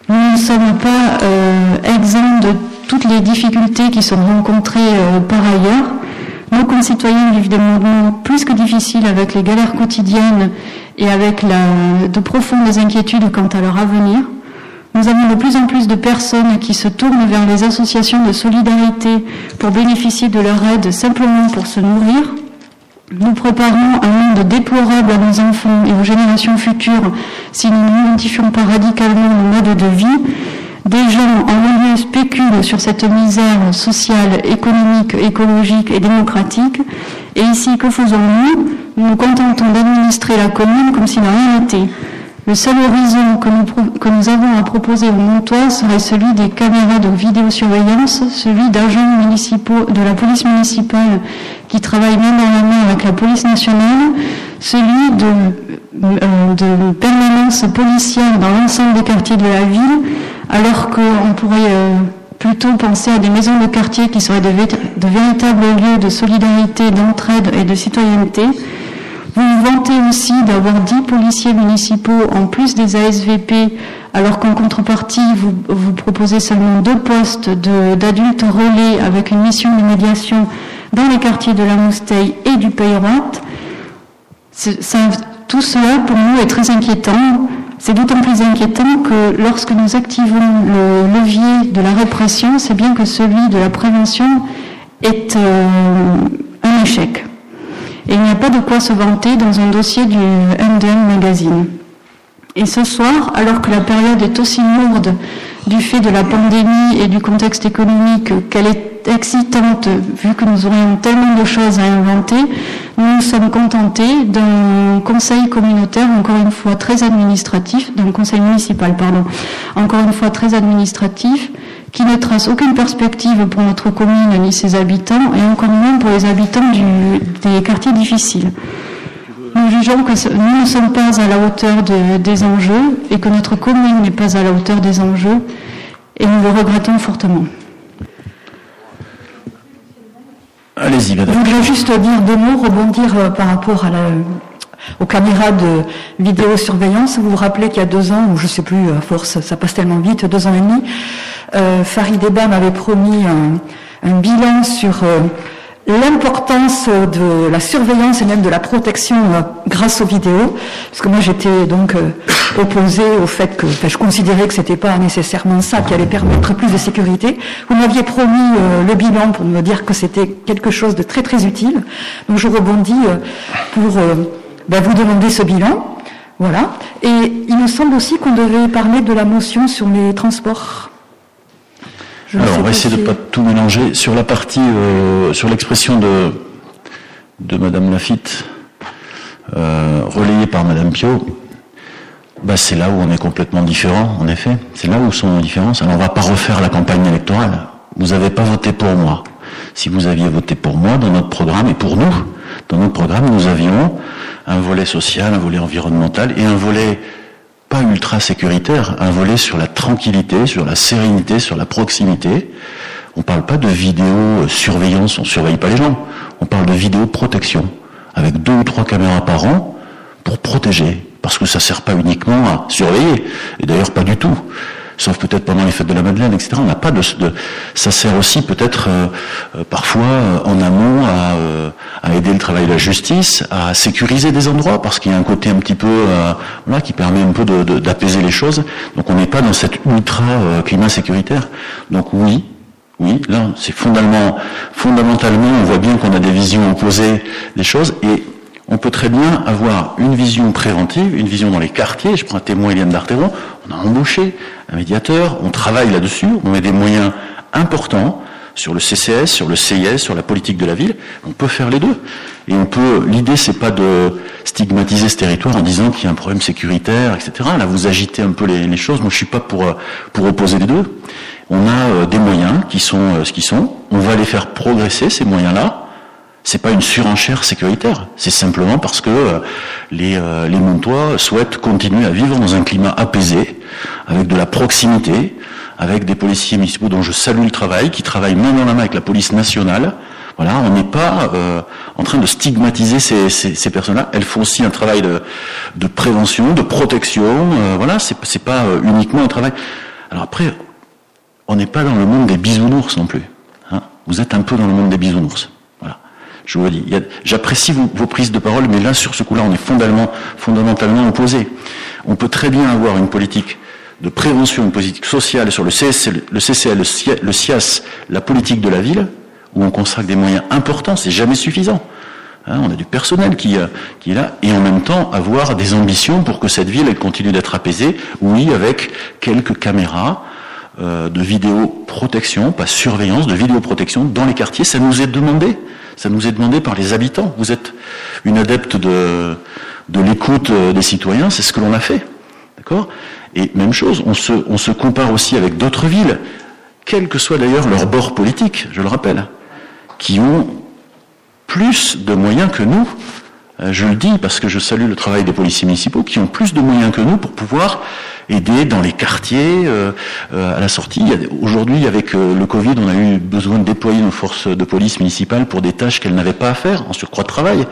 Nous ne sommes pas exempts de toutes les difficultés qui sont rencontrées par ailleurs. Nos concitoyens vivent des moments plus que difficiles avec les galères quotidiennes et avec de profondes inquiétudes quant à leur avenir. Nous avons de plus en plus de personnes qui se tournent vers les associations de solidarité pour bénéficier de leur aide simplement pour se nourrir. Nous préparons un monde déplorable à nos enfants et aux générations futures si nous n'identifions pas radicalement nos modes de vie. Des gens en lieu spéculent sur cette misère sociale, économique, écologique et démocratique. Et ici, que faisons-nous? Nous nous contentons d'administrer la commune comme si de rien n'était. Le seul horizon que nous avons à proposer aux Montois serait celui des caméras de vidéosurveillance, celui d'agents municipaux de la police municipale qui travaillent main dans la main avec la police nationale, celui de permanence policière dans l'ensemble des quartiers de la ville, alors qu'on pourrait plutôt penser à des maisons de quartier qui seraient de véritables lieux de solidarité, d'entraide et de citoyenneté. Vous vous vantez aussi d'avoir 10 policiers municipaux en plus des ASVP, alors qu'en contrepartie, vous proposez seulement 2 postes d'adultes relais avec une mission de médiation dans les quartiers de la Mousteille et du Pays-Roite. Tout cela, pour nous, est très inquiétant. C'est d'autant plus inquiétant que lorsque nous activons le levier de la répression, c'est bien que celui de la prévention est un échec. Et il n'y a pas de quoi se vanter dans un dossier du MDM Magazine. Et ce soir, alors que la période est aussi lourde du fait de la pandémie et du contexte économique qu'elle est excitante, vu que nous aurions tellement de choses à inventer, nous nous sommes contentés d'un conseil communautaire, encore une fois très administratif, d'un conseil municipal, pardon, encore une fois très administratif, qui ne trace aucune perspective pour notre commune ni ses habitants, et encore moins pour les habitants des quartiers difficiles. Nous jugeons que nous ne sommes pas à la hauteur des enjeux, et que notre commune n'est pas à la hauteur des enjeux, et nous le regrettons fortement.
Allez-y, madame.
Je voudrais juste dire 2 mots, rebondir par rapport aux caméras de vidéosurveillance. Vous vous rappelez qu'il y a 2 ans, ou je ne sais plus, à force, ça passe tellement vite, 2 ans et demi, Farid Ebba m'avait promis un bilan sur l'importance de la surveillance et même de la protection grâce aux vidéos, parce que moi j'étais donc opposée au fait que, je considérais que c'était pas nécessairement ça qui allait permettre plus de sécurité. Vous m'aviez promis le bilan pour me dire que c'était quelque chose de très très utile, donc je rebondis pour vous demander ce bilan, voilà. Et il me semble aussi qu'on devait parler de la motion sur les transports.
Alors, on va essayer de ne pas tout mélanger. Sur la partie, sur l'expression de Madame Lafitte, relayée par Madame Pio, c'est là où on est complètement différent, en effet. C'est là où sont nos différences. Alors, on ne va pas refaire la campagne électorale. Vous n'avez pas voté pour moi. Si vous aviez voté pour moi, dans notre programme, et pour nous, dans notre programme, nous avions un volet social, un volet environnemental et un volet pas ultra sécuritaire, un volet sur la tranquillité, sur la sérénité, sur la proximité. On ne parle pas de vidéo-surveillance, on ne surveille pas les gens. On parle de vidéo-protection, avec 2 ou 3 caméras par an pour protéger, parce que ça ne sert pas uniquement à surveiller, et d'ailleurs pas du tout. Sauf peut-être pendant les fêtes de la Madeleine, etc. On n'a pas ça sert aussi peut-être parfois en amont à aider le travail de la justice, à sécuriser des endroits, parce qu'il y a un côté un petit peu qui permet un peu d'apaiser les choses. Donc on n'est pas dans cet ultra climat sécuritaire. Donc oui, là c'est fondamentalement, on voit bien qu'on a des visions opposées des choses, et on peut très bien avoir une vision préventive, une vision dans les quartiers. Je prends un témoin, Eliane Darteron, on a embauché un médiateur, on travaille là-dessus, on met des moyens importants sur le CCS, sur le CIS, sur la politique de la ville. On peut faire les deux. Et l'idée c'est pas de stigmatiser ce territoire en disant qu'il y a un problème sécuritaire, etc. Là, vous agitez un peu les choses. Moi, je suis pas pour opposer les deux. On a des moyens qui sont ce qu'ils sont. On va les faire progresser, ces moyens-là. C'est pas une surenchère sécuritaire, c'est simplement parce que les Montois souhaitent continuer à vivre dans un climat apaisé, avec de la proximité, avec des policiers municipaux dont je salue le travail, qui travaillent main dans la main avec la police nationale. Voilà, on n'est pas en train de stigmatiser ces personnes-là. Elles font aussi un travail de prévention, de protection. Voilà, c'est pas uniquement un travail. Alors après, on n'est pas dans le monde des bisounours non plus. Hein. Vous êtes un peu dans le monde des bisounours. Voilà. Je vous le dis. J'apprécie vos prises de parole, mais là, sur ce coup-là, on est fondamentalement opposés. On peut très bien avoir une politique de prévention, une politique sociale sur le CCL, le SIAS, la politique de la ville, où on consacre des moyens importants, c'est jamais suffisant. Hein, on a du personnel qui est là, et en même temps avoir des ambitions pour que cette ville elle continue d'être apaisée, oui, avec quelques caméras de vidéoprotection, pas surveillance, de vidéoprotection dans les quartiers. Ça nous est demandé par les habitants. Vous êtes une adepte de l'écoute des citoyens, c'est ce que l'on a fait. D'accord ? Et même chose, on se compare aussi avec d'autres villes, quel que soit d'ailleurs leur bord politique, je le rappelle, qui ont plus de moyens que nous, je le dis parce que je salue le travail des policiers municipaux, qui ont plus de moyens que nous pour pouvoir aider dans les quartiers, à la sortie. Aujourd'hui, avec le Covid, on a eu besoin de déployer nos forces de police municipales pour des tâches qu'elles n'avaient pas à faire, en surcroît de travail.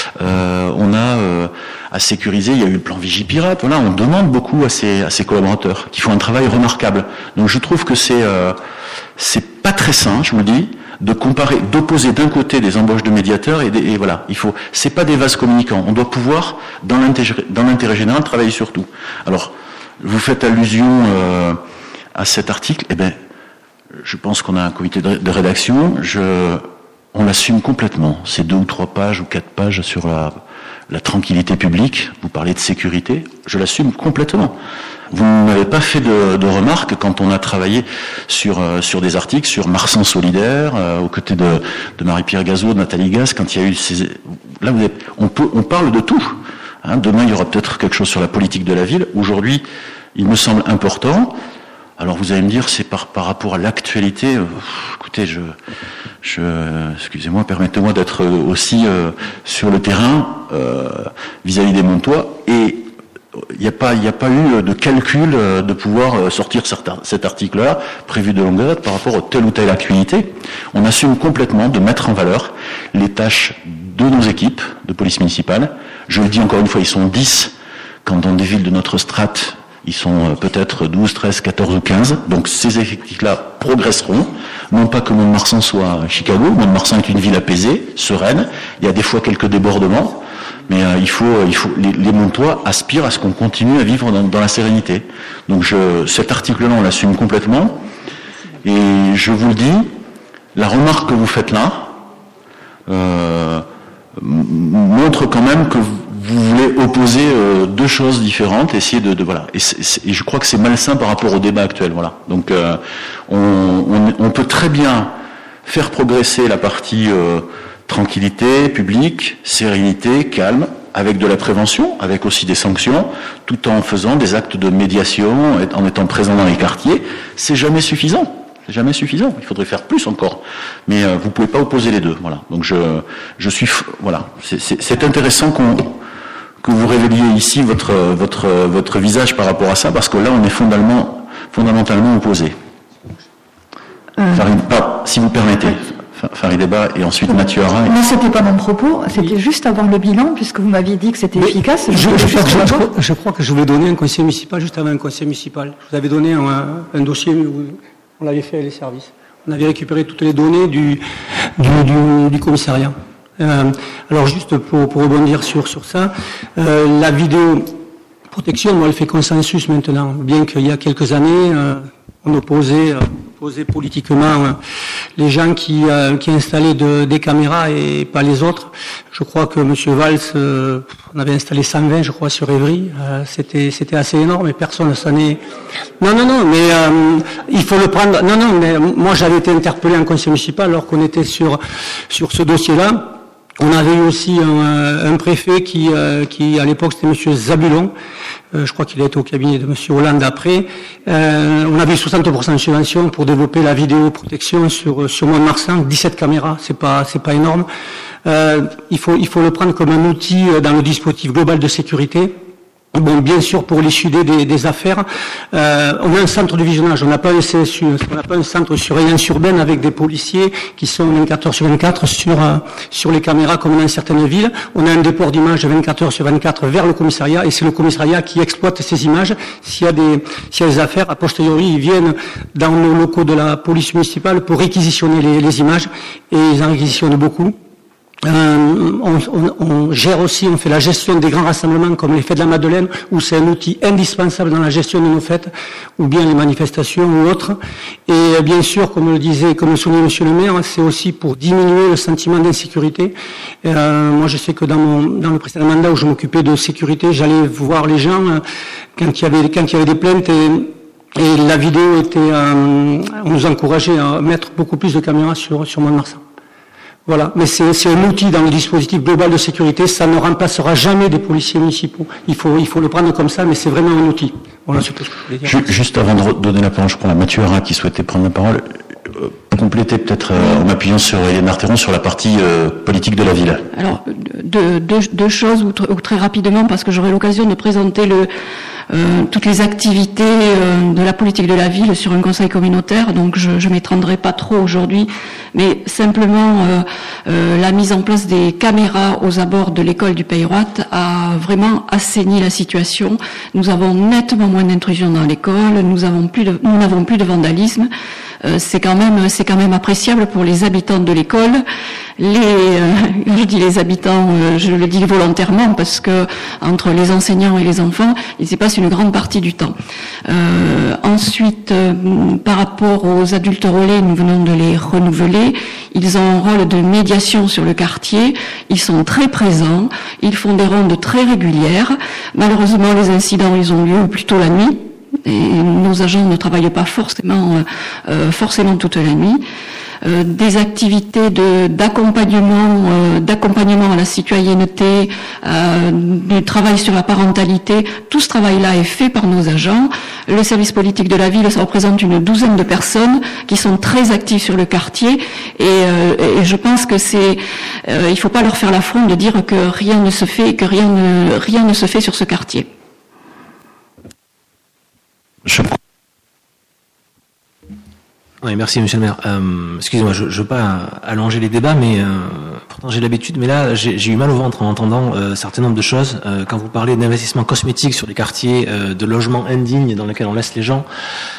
On a à sécuriser, il y a eu le plan Vigipirate, voilà, on demande beaucoup à ces collaborateurs, qui font un travail remarquable. Donc je trouve que c'est pas très sain, je vous le dis, d'opposer d'un côté des embauches de médiateurs et voilà, c'est pas des vases communicants. On doit pouvoir, dans l'intérêt général, travailler sur tout. Alors, vous faites allusion à cet article, eh ben, je pense qu'on a un comité de rédaction, on l'assume complètement. C'est 2 ou 3 pages ou 4 pages sur la tranquillité publique. Vous parlez de sécurité, je l'assume complètement. Vous n'avez pas fait de remarques quand on a travaillé sur des articles sur Marsan solidaire, aux côtés de Marie-Pierre Gazeau, de Nathalie Gasse, quand il y a eu là, on parle de tout. Hein, demain, il y aura peut-être quelque chose sur la politique de la ville. Aujourd'hui, il me semble important. Alors, vous allez me dire, c'est par rapport à l'actualité. Écoutez, excusez-moi, permettez-moi d'être aussi sur le terrain vis-à-vis des Montois. Et il n'y a pas eu de calcul de pouvoir sortir cet article-là, prévu de longue date, par rapport à telle ou telle actualité. On assume complètement de mettre en valeur les tâches de nos équipes de police municipale. Je le dis encore une fois, ils sont 10, quand dans des villes de notre strate, ils sont peut-être 12, 13, 14 ou 15. Donc ces effectifs-là progresseront. Non pas que Mont-de-Marsan soit Chicago. Mont-de-Marsan est une ville apaisée, sereine. Il y a des fois quelques débordements. Mais les Montois aspirent à ce qu'on continue à vivre dans la sérénité. Donc cet article-là, on l'assume complètement. Et je vous le dis, la remarque que vous faites là montre quand même que vous voulez opposer 2 choses différentes, essayer de voilà. Et je crois que c'est malsain par rapport au débat actuel. Voilà. Donc on peut très bien faire progresser la partie tranquillité publique, sérénité, calme, avec de la prévention, avec aussi des sanctions, tout en faisant des actes de médiation, en étant présent dans les quartiers. C'est jamais suffisant. C'est jamais suffisant. Il faudrait faire plus encore. Mais vous pouvez pas opposer les deux. Voilà. Donc je suis voilà. C'est intéressant que vous révéliez ici votre visage par rapport à ça, parce que là on est fondamentalement opposés. Si vous permettez. Farideh et ensuite Mathieu Arin.
Non, c'était pas mon propos, c'était juste avoir le bilan, puisque vous m'aviez dit que c'était efficace.
Je crois que je voulais donner un conseil municipal, juste avant un conseil municipal. Je vous avais donné un dossier où on l'avait fait avec les services. On avait récupéré toutes les données du commissariat. Alors juste pour rebondir sur ça, la vidéoprotection, moi, elle fait consensus maintenant, bien qu'il y a quelques années, on opposait politiquement les gens qui installaient des caméras et pas les autres. Je crois que M. Valls, on avait installé 120, je crois, sur Évry. C'était assez énorme et personne ne s'en est... Non, mais il faut le prendre... Non, mais moi j'avais été interpellé en conseil municipal alors qu'on était sur ce dossier-là. On avait eu aussi un préfet qui à l'époque c'était M. Zabulon. Je crois qu'il a été au cabinet de M. Hollande après. On avait 60% de subvention pour développer la vidéoprotection sur Mont-de-Marsan, 17 caméras, c'est pas énorme. Il faut le prendre comme un outil dans le dispositif global de sécurité. Bon, bien sûr, pour l'élucider des affaires, on a un centre de visionnage, on n'a pas un CSU, on n'a pas un centre de surveillance urbaine avec des policiers qui sont 24 heures sur 24 sur les caméras comme dans certaines villes. On a un déport d'images 24 heures sur 24 vers le commissariat et c'est le commissariat qui exploite ces images. S'il y a des affaires, a posteriori, ils viennent dans nos locaux de la police municipale pour réquisitionner les images et ils en réquisitionnent beaucoup. On gère aussi, on fait la gestion des grands rassemblements comme les fêtes de la Madeleine, où c'est un outil indispensable dans la gestion de nos fêtes, ou bien les manifestations ou autres. Et bien sûr, comme le soulignait Monsieur le maire, c'est aussi pour diminuer le sentiment d'insécurité. Moi, je sais que dans le précédent mandat où je m'occupais de sécurité, j'allais voir les gens quand il y avait des plaintes et la vidéo était, on nous encourageait à mettre beaucoup plus de caméras sur Mont-de-Marsan. Voilà, mais c'est un outil dans le dispositif global de sécurité, ça ne remplacera jamais des policiers municipaux. Il faut le prendre comme ça, mais c'est vraiment un outil. Voilà, c'est tout ce que je voulais dire.
Juste avant de donner la parole, je crois à Mathieu Harin qui souhaitait prendre la parole, compléter peut-être en m'appuyant sur Hélène Arthéron sur la partie politique de la ville.
Alors, deux choses, ou très rapidement, parce que j'aurai l'occasion de présenter toutes les activités de la politique de la ville sur un conseil communautaire, donc je m'étendrai pas trop aujourd'hui, mais simplement la mise en place des caméras aux abords de l'école du Pays-Roi a vraiment assaini la situation. Nous avons nettement moins d'intrusions dans l'école, nous n'avons plus de vandalisme. C'est quand même appréciable pour les habitants de l'école. Je dis les habitants, je le dis volontairement parce que entre les enseignants et les enfants, ils s'y passent une grande partie du temps. Ensuite, par rapport aux adultes relais, nous venons de les renouveler. Ils ont un rôle de médiation sur le quartier. Ils sont très présents. Ils font des rondes très régulières. Malheureusement, les incidents, ils ont lieu plutôt la nuit. Et nos agents ne travaillent pas forcément toute la nuit. Des activités d'accompagnement à la citoyenneté, du travail sur la parentalité, tout ce travail-là est fait par nos agents. Le service politique de la ville, ça représente une douzaine de personnes qui sont très actives sur le quartier et je pense que il faut pas leur faire l'affront de dire que rien ne se fait, que rien ne se fait sur ce quartier.
Oui, merci Monsieur le maire. Excusez-moi, je veux pas allonger les débats, mais pourtant j'ai l'habitude, mais là j'ai eu mal au ventre en entendant un certain nombre de choses. Quand vous parlez d'investissements cosmétiques sur les quartiers, de logements indignes dans lesquels on laisse les gens,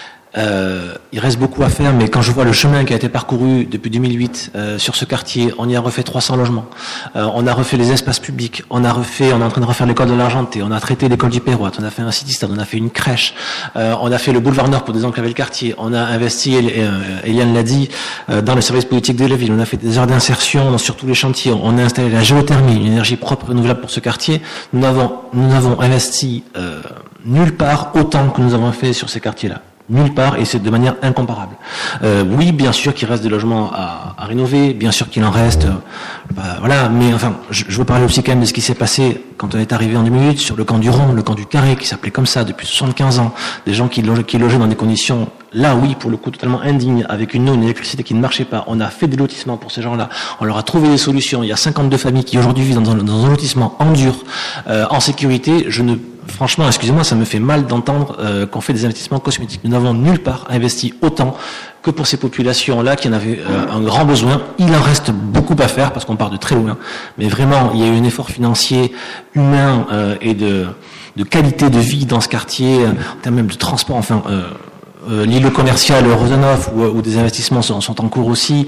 il reste beaucoup à faire, mais quand je vois le chemin qui a été parcouru depuis 2008 sur ce quartier, on y a refait 300 logements, on a refait les espaces publics, on est en train de refaire l'école de l'Argenté, on a traité l'école du Pays-Roi, on a fait un city-stade, on a fait une crèche, on a fait le boulevard Nord pour désenclaver le quartier, on a investi, Eliane l'a dit, dans le service politique de la ville, on a fait des heures d'insertion sur tous les chantiers, on a installé la géothermie, une énergie propre renouvelable pour ce quartier. Nous n'avons investi nulle part autant que nous avons fait sur ces quartiers-là. Nulle part, et c'est de manière incomparable. Oui, bien sûr qu'il reste des logements à rénover, bien sûr qu'il en reste, voilà, mais enfin, je veux parler aussi quand même de ce qui s'est passé quand on est arrivé en 2008 sur le camp du Rond, le camp du Carré, qui s'appelait comme ça depuis 75 ans, des gens qui logeaient dans des conditions, là oui, pour le coup, totalement indignes, avec une eau, une électricité qui ne marchait pas. On a fait des lotissements pour ces gens-là, on leur a trouvé des solutions. Il y a 52 familles qui aujourd'hui vivent dans un lotissement en dur, en sécurité. Franchement, excusez-moi, ça me fait mal d'entendre qu'on fait des investissements cosmétiques. Nous n'avons nulle part investi autant que pour ces populations-là qui en avaient un grand besoin. Il en reste beaucoup à faire parce qu'on part de très loin. Mais vraiment, il y a eu un effort financier, humain et de qualité de vie dans ce quartier, en termes même de transport, enfin... l'île commerciale Rosanov où des investissements sont en cours aussi.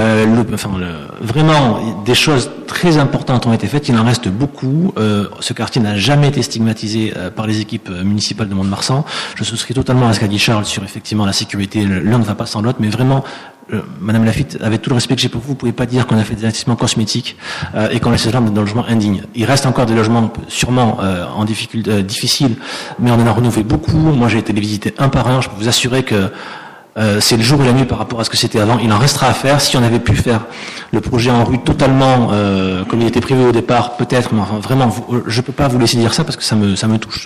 Vraiment, des choses très importantes ont été faites. Il en reste beaucoup. Ce quartier n'a jamais été stigmatisé par les équipes municipales de Mont-de-Marsan. Je souscris totalement à ce qu'a dit Charles sur effectivement la sécurité. L'un ne va pas sans l'autre, mais vraiment, Madame Lafitte, avec tout le respect que j'ai pour vous, pouvez pas dire qu'on a fait des investissements cosmétiques et qu'on laisse les gens dans un logement indigne. Il reste encore des logements sûrement en difficulté, difficiles, mais on en a renouvelé beaucoup. Moi, j'ai été les visiter un par un. Je peux vous assurer que c'est le jour et la nuit par rapport à ce que c'était avant. Il en restera à faire. Si on avait pu faire le projet en rue totalement comme il était prévu au départ, peut-être, mais enfin, vraiment, je peux pas vous laisser dire ça parce que ça me touche.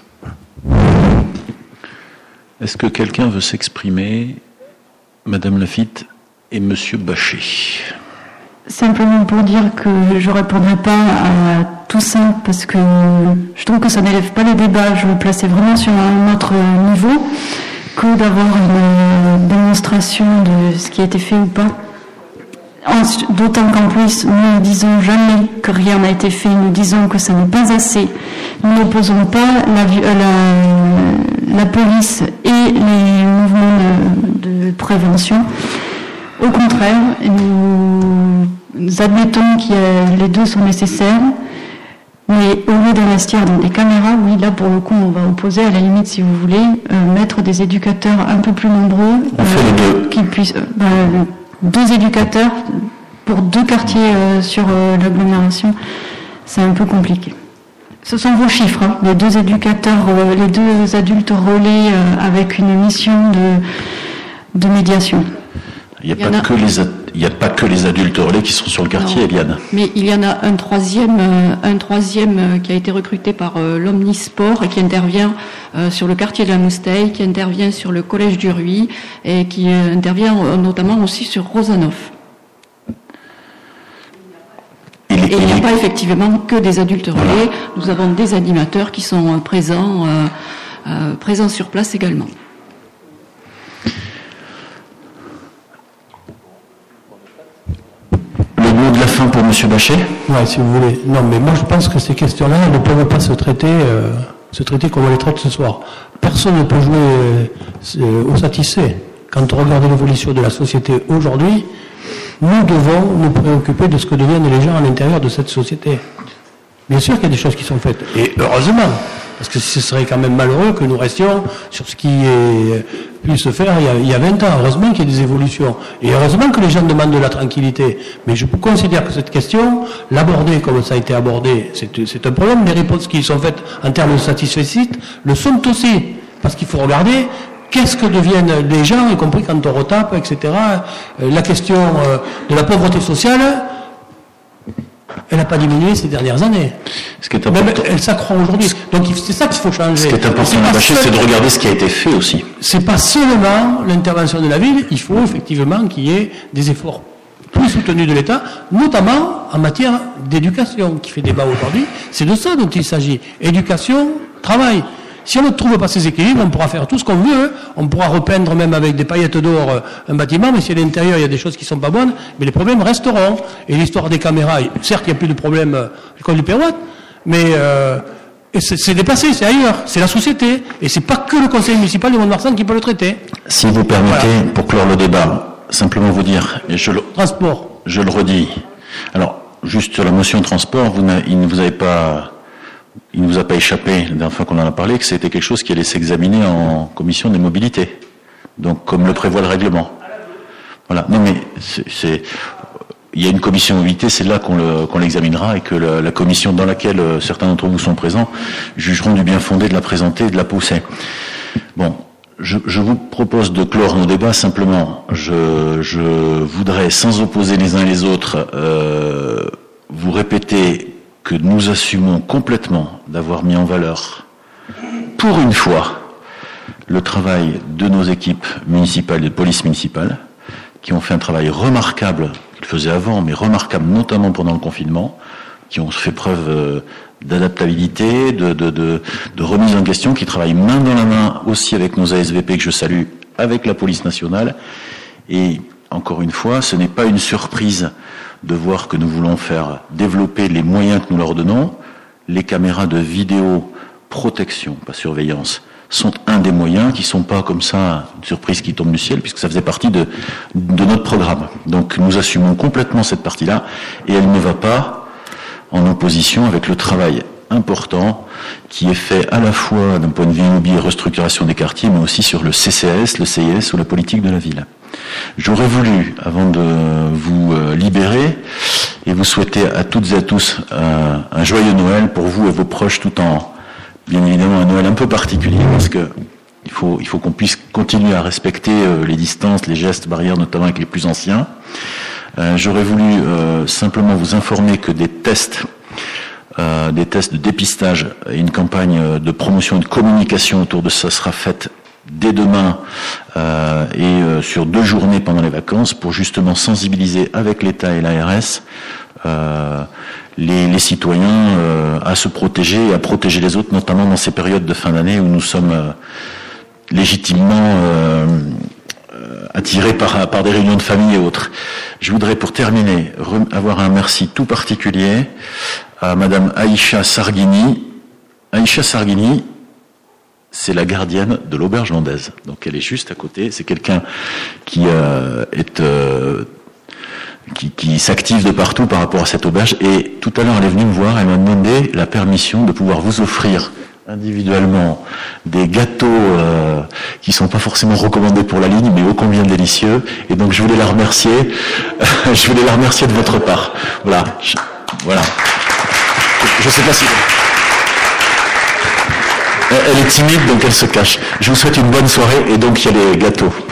Est-ce que quelqu'un veut s'exprimer? Madame Lafitte et Monsieur Bachet.
Simplement pour dire que je ne répondrai pas à tout ça parce que je trouve que ça n'élève pas les débats. Je veux placer vraiment sur un autre niveau que d'avoir une démonstration de ce qui a été fait ou pas. D'autant qu'en plus, nous ne disons jamais que rien n'a été fait, nous disons que ça n'est pas assez. Nous n'opposons pas la police et les mouvements de prévention. Au contraire, nous admettons que les deux sont nécessaires, mais au lieu d'investir dans des caméras, oui, là pour le coup, on va opposer, à la limite, si vous voulez, mettre des éducateurs un peu plus nombreux, qui puissent, 2 éducateurs pour 2 quartiers sur l'agglomération, c'est un peu compliqué. Ce sont vos chiffres, hein, les 2 éducateurs, les 2 adultes relais avec une mission de médiation.
Il n'y a pas que les adultes relais qui sont sur le quartier, Eliane.
Mais il y en a un troisième qui a été recruté par l'Omnisport et qui intervient sur le quartier de la Mousteille, qui intervient sur le collège du Ruy et qui intervient notamment aussi sur Rosanov. Et il n'y a pas effectivement que des adultes relais, nous avons des animateurs qui sont présents sur place également.
De la fin pour M. Bachet.
Oui, si vous voulez. Non, mais moi je pense que ces questions-là ne peuvent pas se traiter comme on les traite ce soir. Personne ne peut jouer au satisfait. Quand on regarde l'évolution de la société aujourd'hui, nous devons nous préoccuper de ce que deviennent les gens à l'intérieur de cette société. Bien sûr qu'il y a des choses qui sont faites, et heureusement, parce que ce serait quand même malheureux que nous restions sur ce qui pu se faire il y a 20 ans. Heureusement qu'il y a des évolutions, et heureusement que les gens demandent de la tranquillité. Mais je considère que cette question, l'aborder comme ça a été abordé, c'est un problème. Les réponses qui sont faites en termes de satisfecit le sont aussi, parce qu'il faut regarder qu'est-ce que deviennent les gens, y compris quand on retape, etc. La question de la pauvreté sociale, elle n'a pas diminué ces dernières années.
Ce qui est important.
Même elle s'accroît aujourd'hui. Donc c'est ça qu'il faut changer.
Ce qui est important, c'est de regarder ce qui a été fait aussi.
C'est pas seulement l'intervention de la ville, il faut effectivement qu'il y ait des efforts plus soutenus de l'État, notamment en matière d'éducation, qui fait débat aujourd'hui. C'est de ça dont il s'agit. Éducation, travail. Si on ne trouve pas ces équilibres, on pourra faire tout ce qu'on veut, on pourra repeindre même avec des paillettes d'or un bâtiment, mais si à l'intérieur il y a des choses qui ne sont pas bonnes, mais les problèmes resteront. Et l'histoire des caméras, certes il n'y a plus de problème à l'école du Pérouat, mais c'est dépassé, c'est ailleurs, c'est la société, et c'est pas que le conseil municipal de Mont-de-Marsan qui peut le traiter.
Si vous permettez, voilà. Pour clore le débat, simplement vous dire, et je le redis, alors juste sur la motion de transport, il ne vous a pas échappé, la dernière fois qu'on en a parlé, que c'était quelque chose qui allait s'examiner en commission des mobilités. Donc, comme le prévoit le règlement. Voilà. Non, mais il y a une commission mobilité, c'est là qu'on l'examinera et que la commission dans laquelle certains d'entre vous sont présents jugeront du bien fondé de la présenter et de la pousser. Bon. Je vous propose de clore nos débats simplement. Je voudrais, sans opposer les uns les autres, vous répéter que nous assumons complètement d'avoir mis en valeur, pour une fois, le travail de nos équipes municipales et de police municipale, qui ont fait un travail remarquable, qu'ils faisaient avant, mais remarquable notamment pendant le confinement, qui ont fait preuve d'adaptabilité, de remise en question, qui travaillent main dans la main aussi avec nos ASVP que je salue, avec la police nationale. Et encore une fois, ce n'est pas une surprise de voir que nous voulons faire développer les moyens que nous leur donnons. Les caméras de vidéo protection, pas surveillance, sont un des moyens qui ne sont pas comme ça une surprise qui tombe du ciel, puisque ça faisait partie de notre programme. Donc nous assumons complètement cette partie-là, et elle ne va pas en opposition avec le travail important qui est fait à la fois d'un point de vue immobilier et restructuration des quartiers, mais aussi sur le CCAS, le CIS ou la politique de la ville. J'aurais voulu, avant de vous libérer, et vous souhaiter à toutes et à tous un joyeux Noël pour vous et vos proches, tout en, bien évidemment, un Noël un peu particulier, parce que il faut qu'on puisse continuer à respecter les distances, les gestes barrières, notamment avec les plus anciens. J'aurais voulu simplement vous informer que des tests de dépistage et une campagne de promotion et de communication autour de ça sera faite dès demain et sur 2 journées pendant les vacances pour justement sensibiliser avec l'État et l'ARS les citoyens à se protéger et à protéger les autres, notamment dans ces périodes de fin d'année où nous sommes légitimement attirés par des réunions de famille et autres. Je voudrais pour terminer avoir un merci tout particulier à Madame Aïcha Sarghini. Aïcha Sarghini, c'est la gardienne de l'auberge landaise. Donc elle est juste à côté. C'est quelqu'un qui qui s'active de partout par rapport à cette auberge. Et tout à l'heure, elle est venue me voir, elle m'a demandé la permission de pouvoir vous offrir individuellement des gâteaux qui sont pas forcément recommandés pour la ligne, mais ô combien délicieux. Et donc je voulais la remercier. Je voulais la remercier de votre part. Voilà. Voilà. Je sais pas si... Elle est timide, donc elle se cache. Je vous souhaite une bonne soirée, et donc il y a les gâteaux.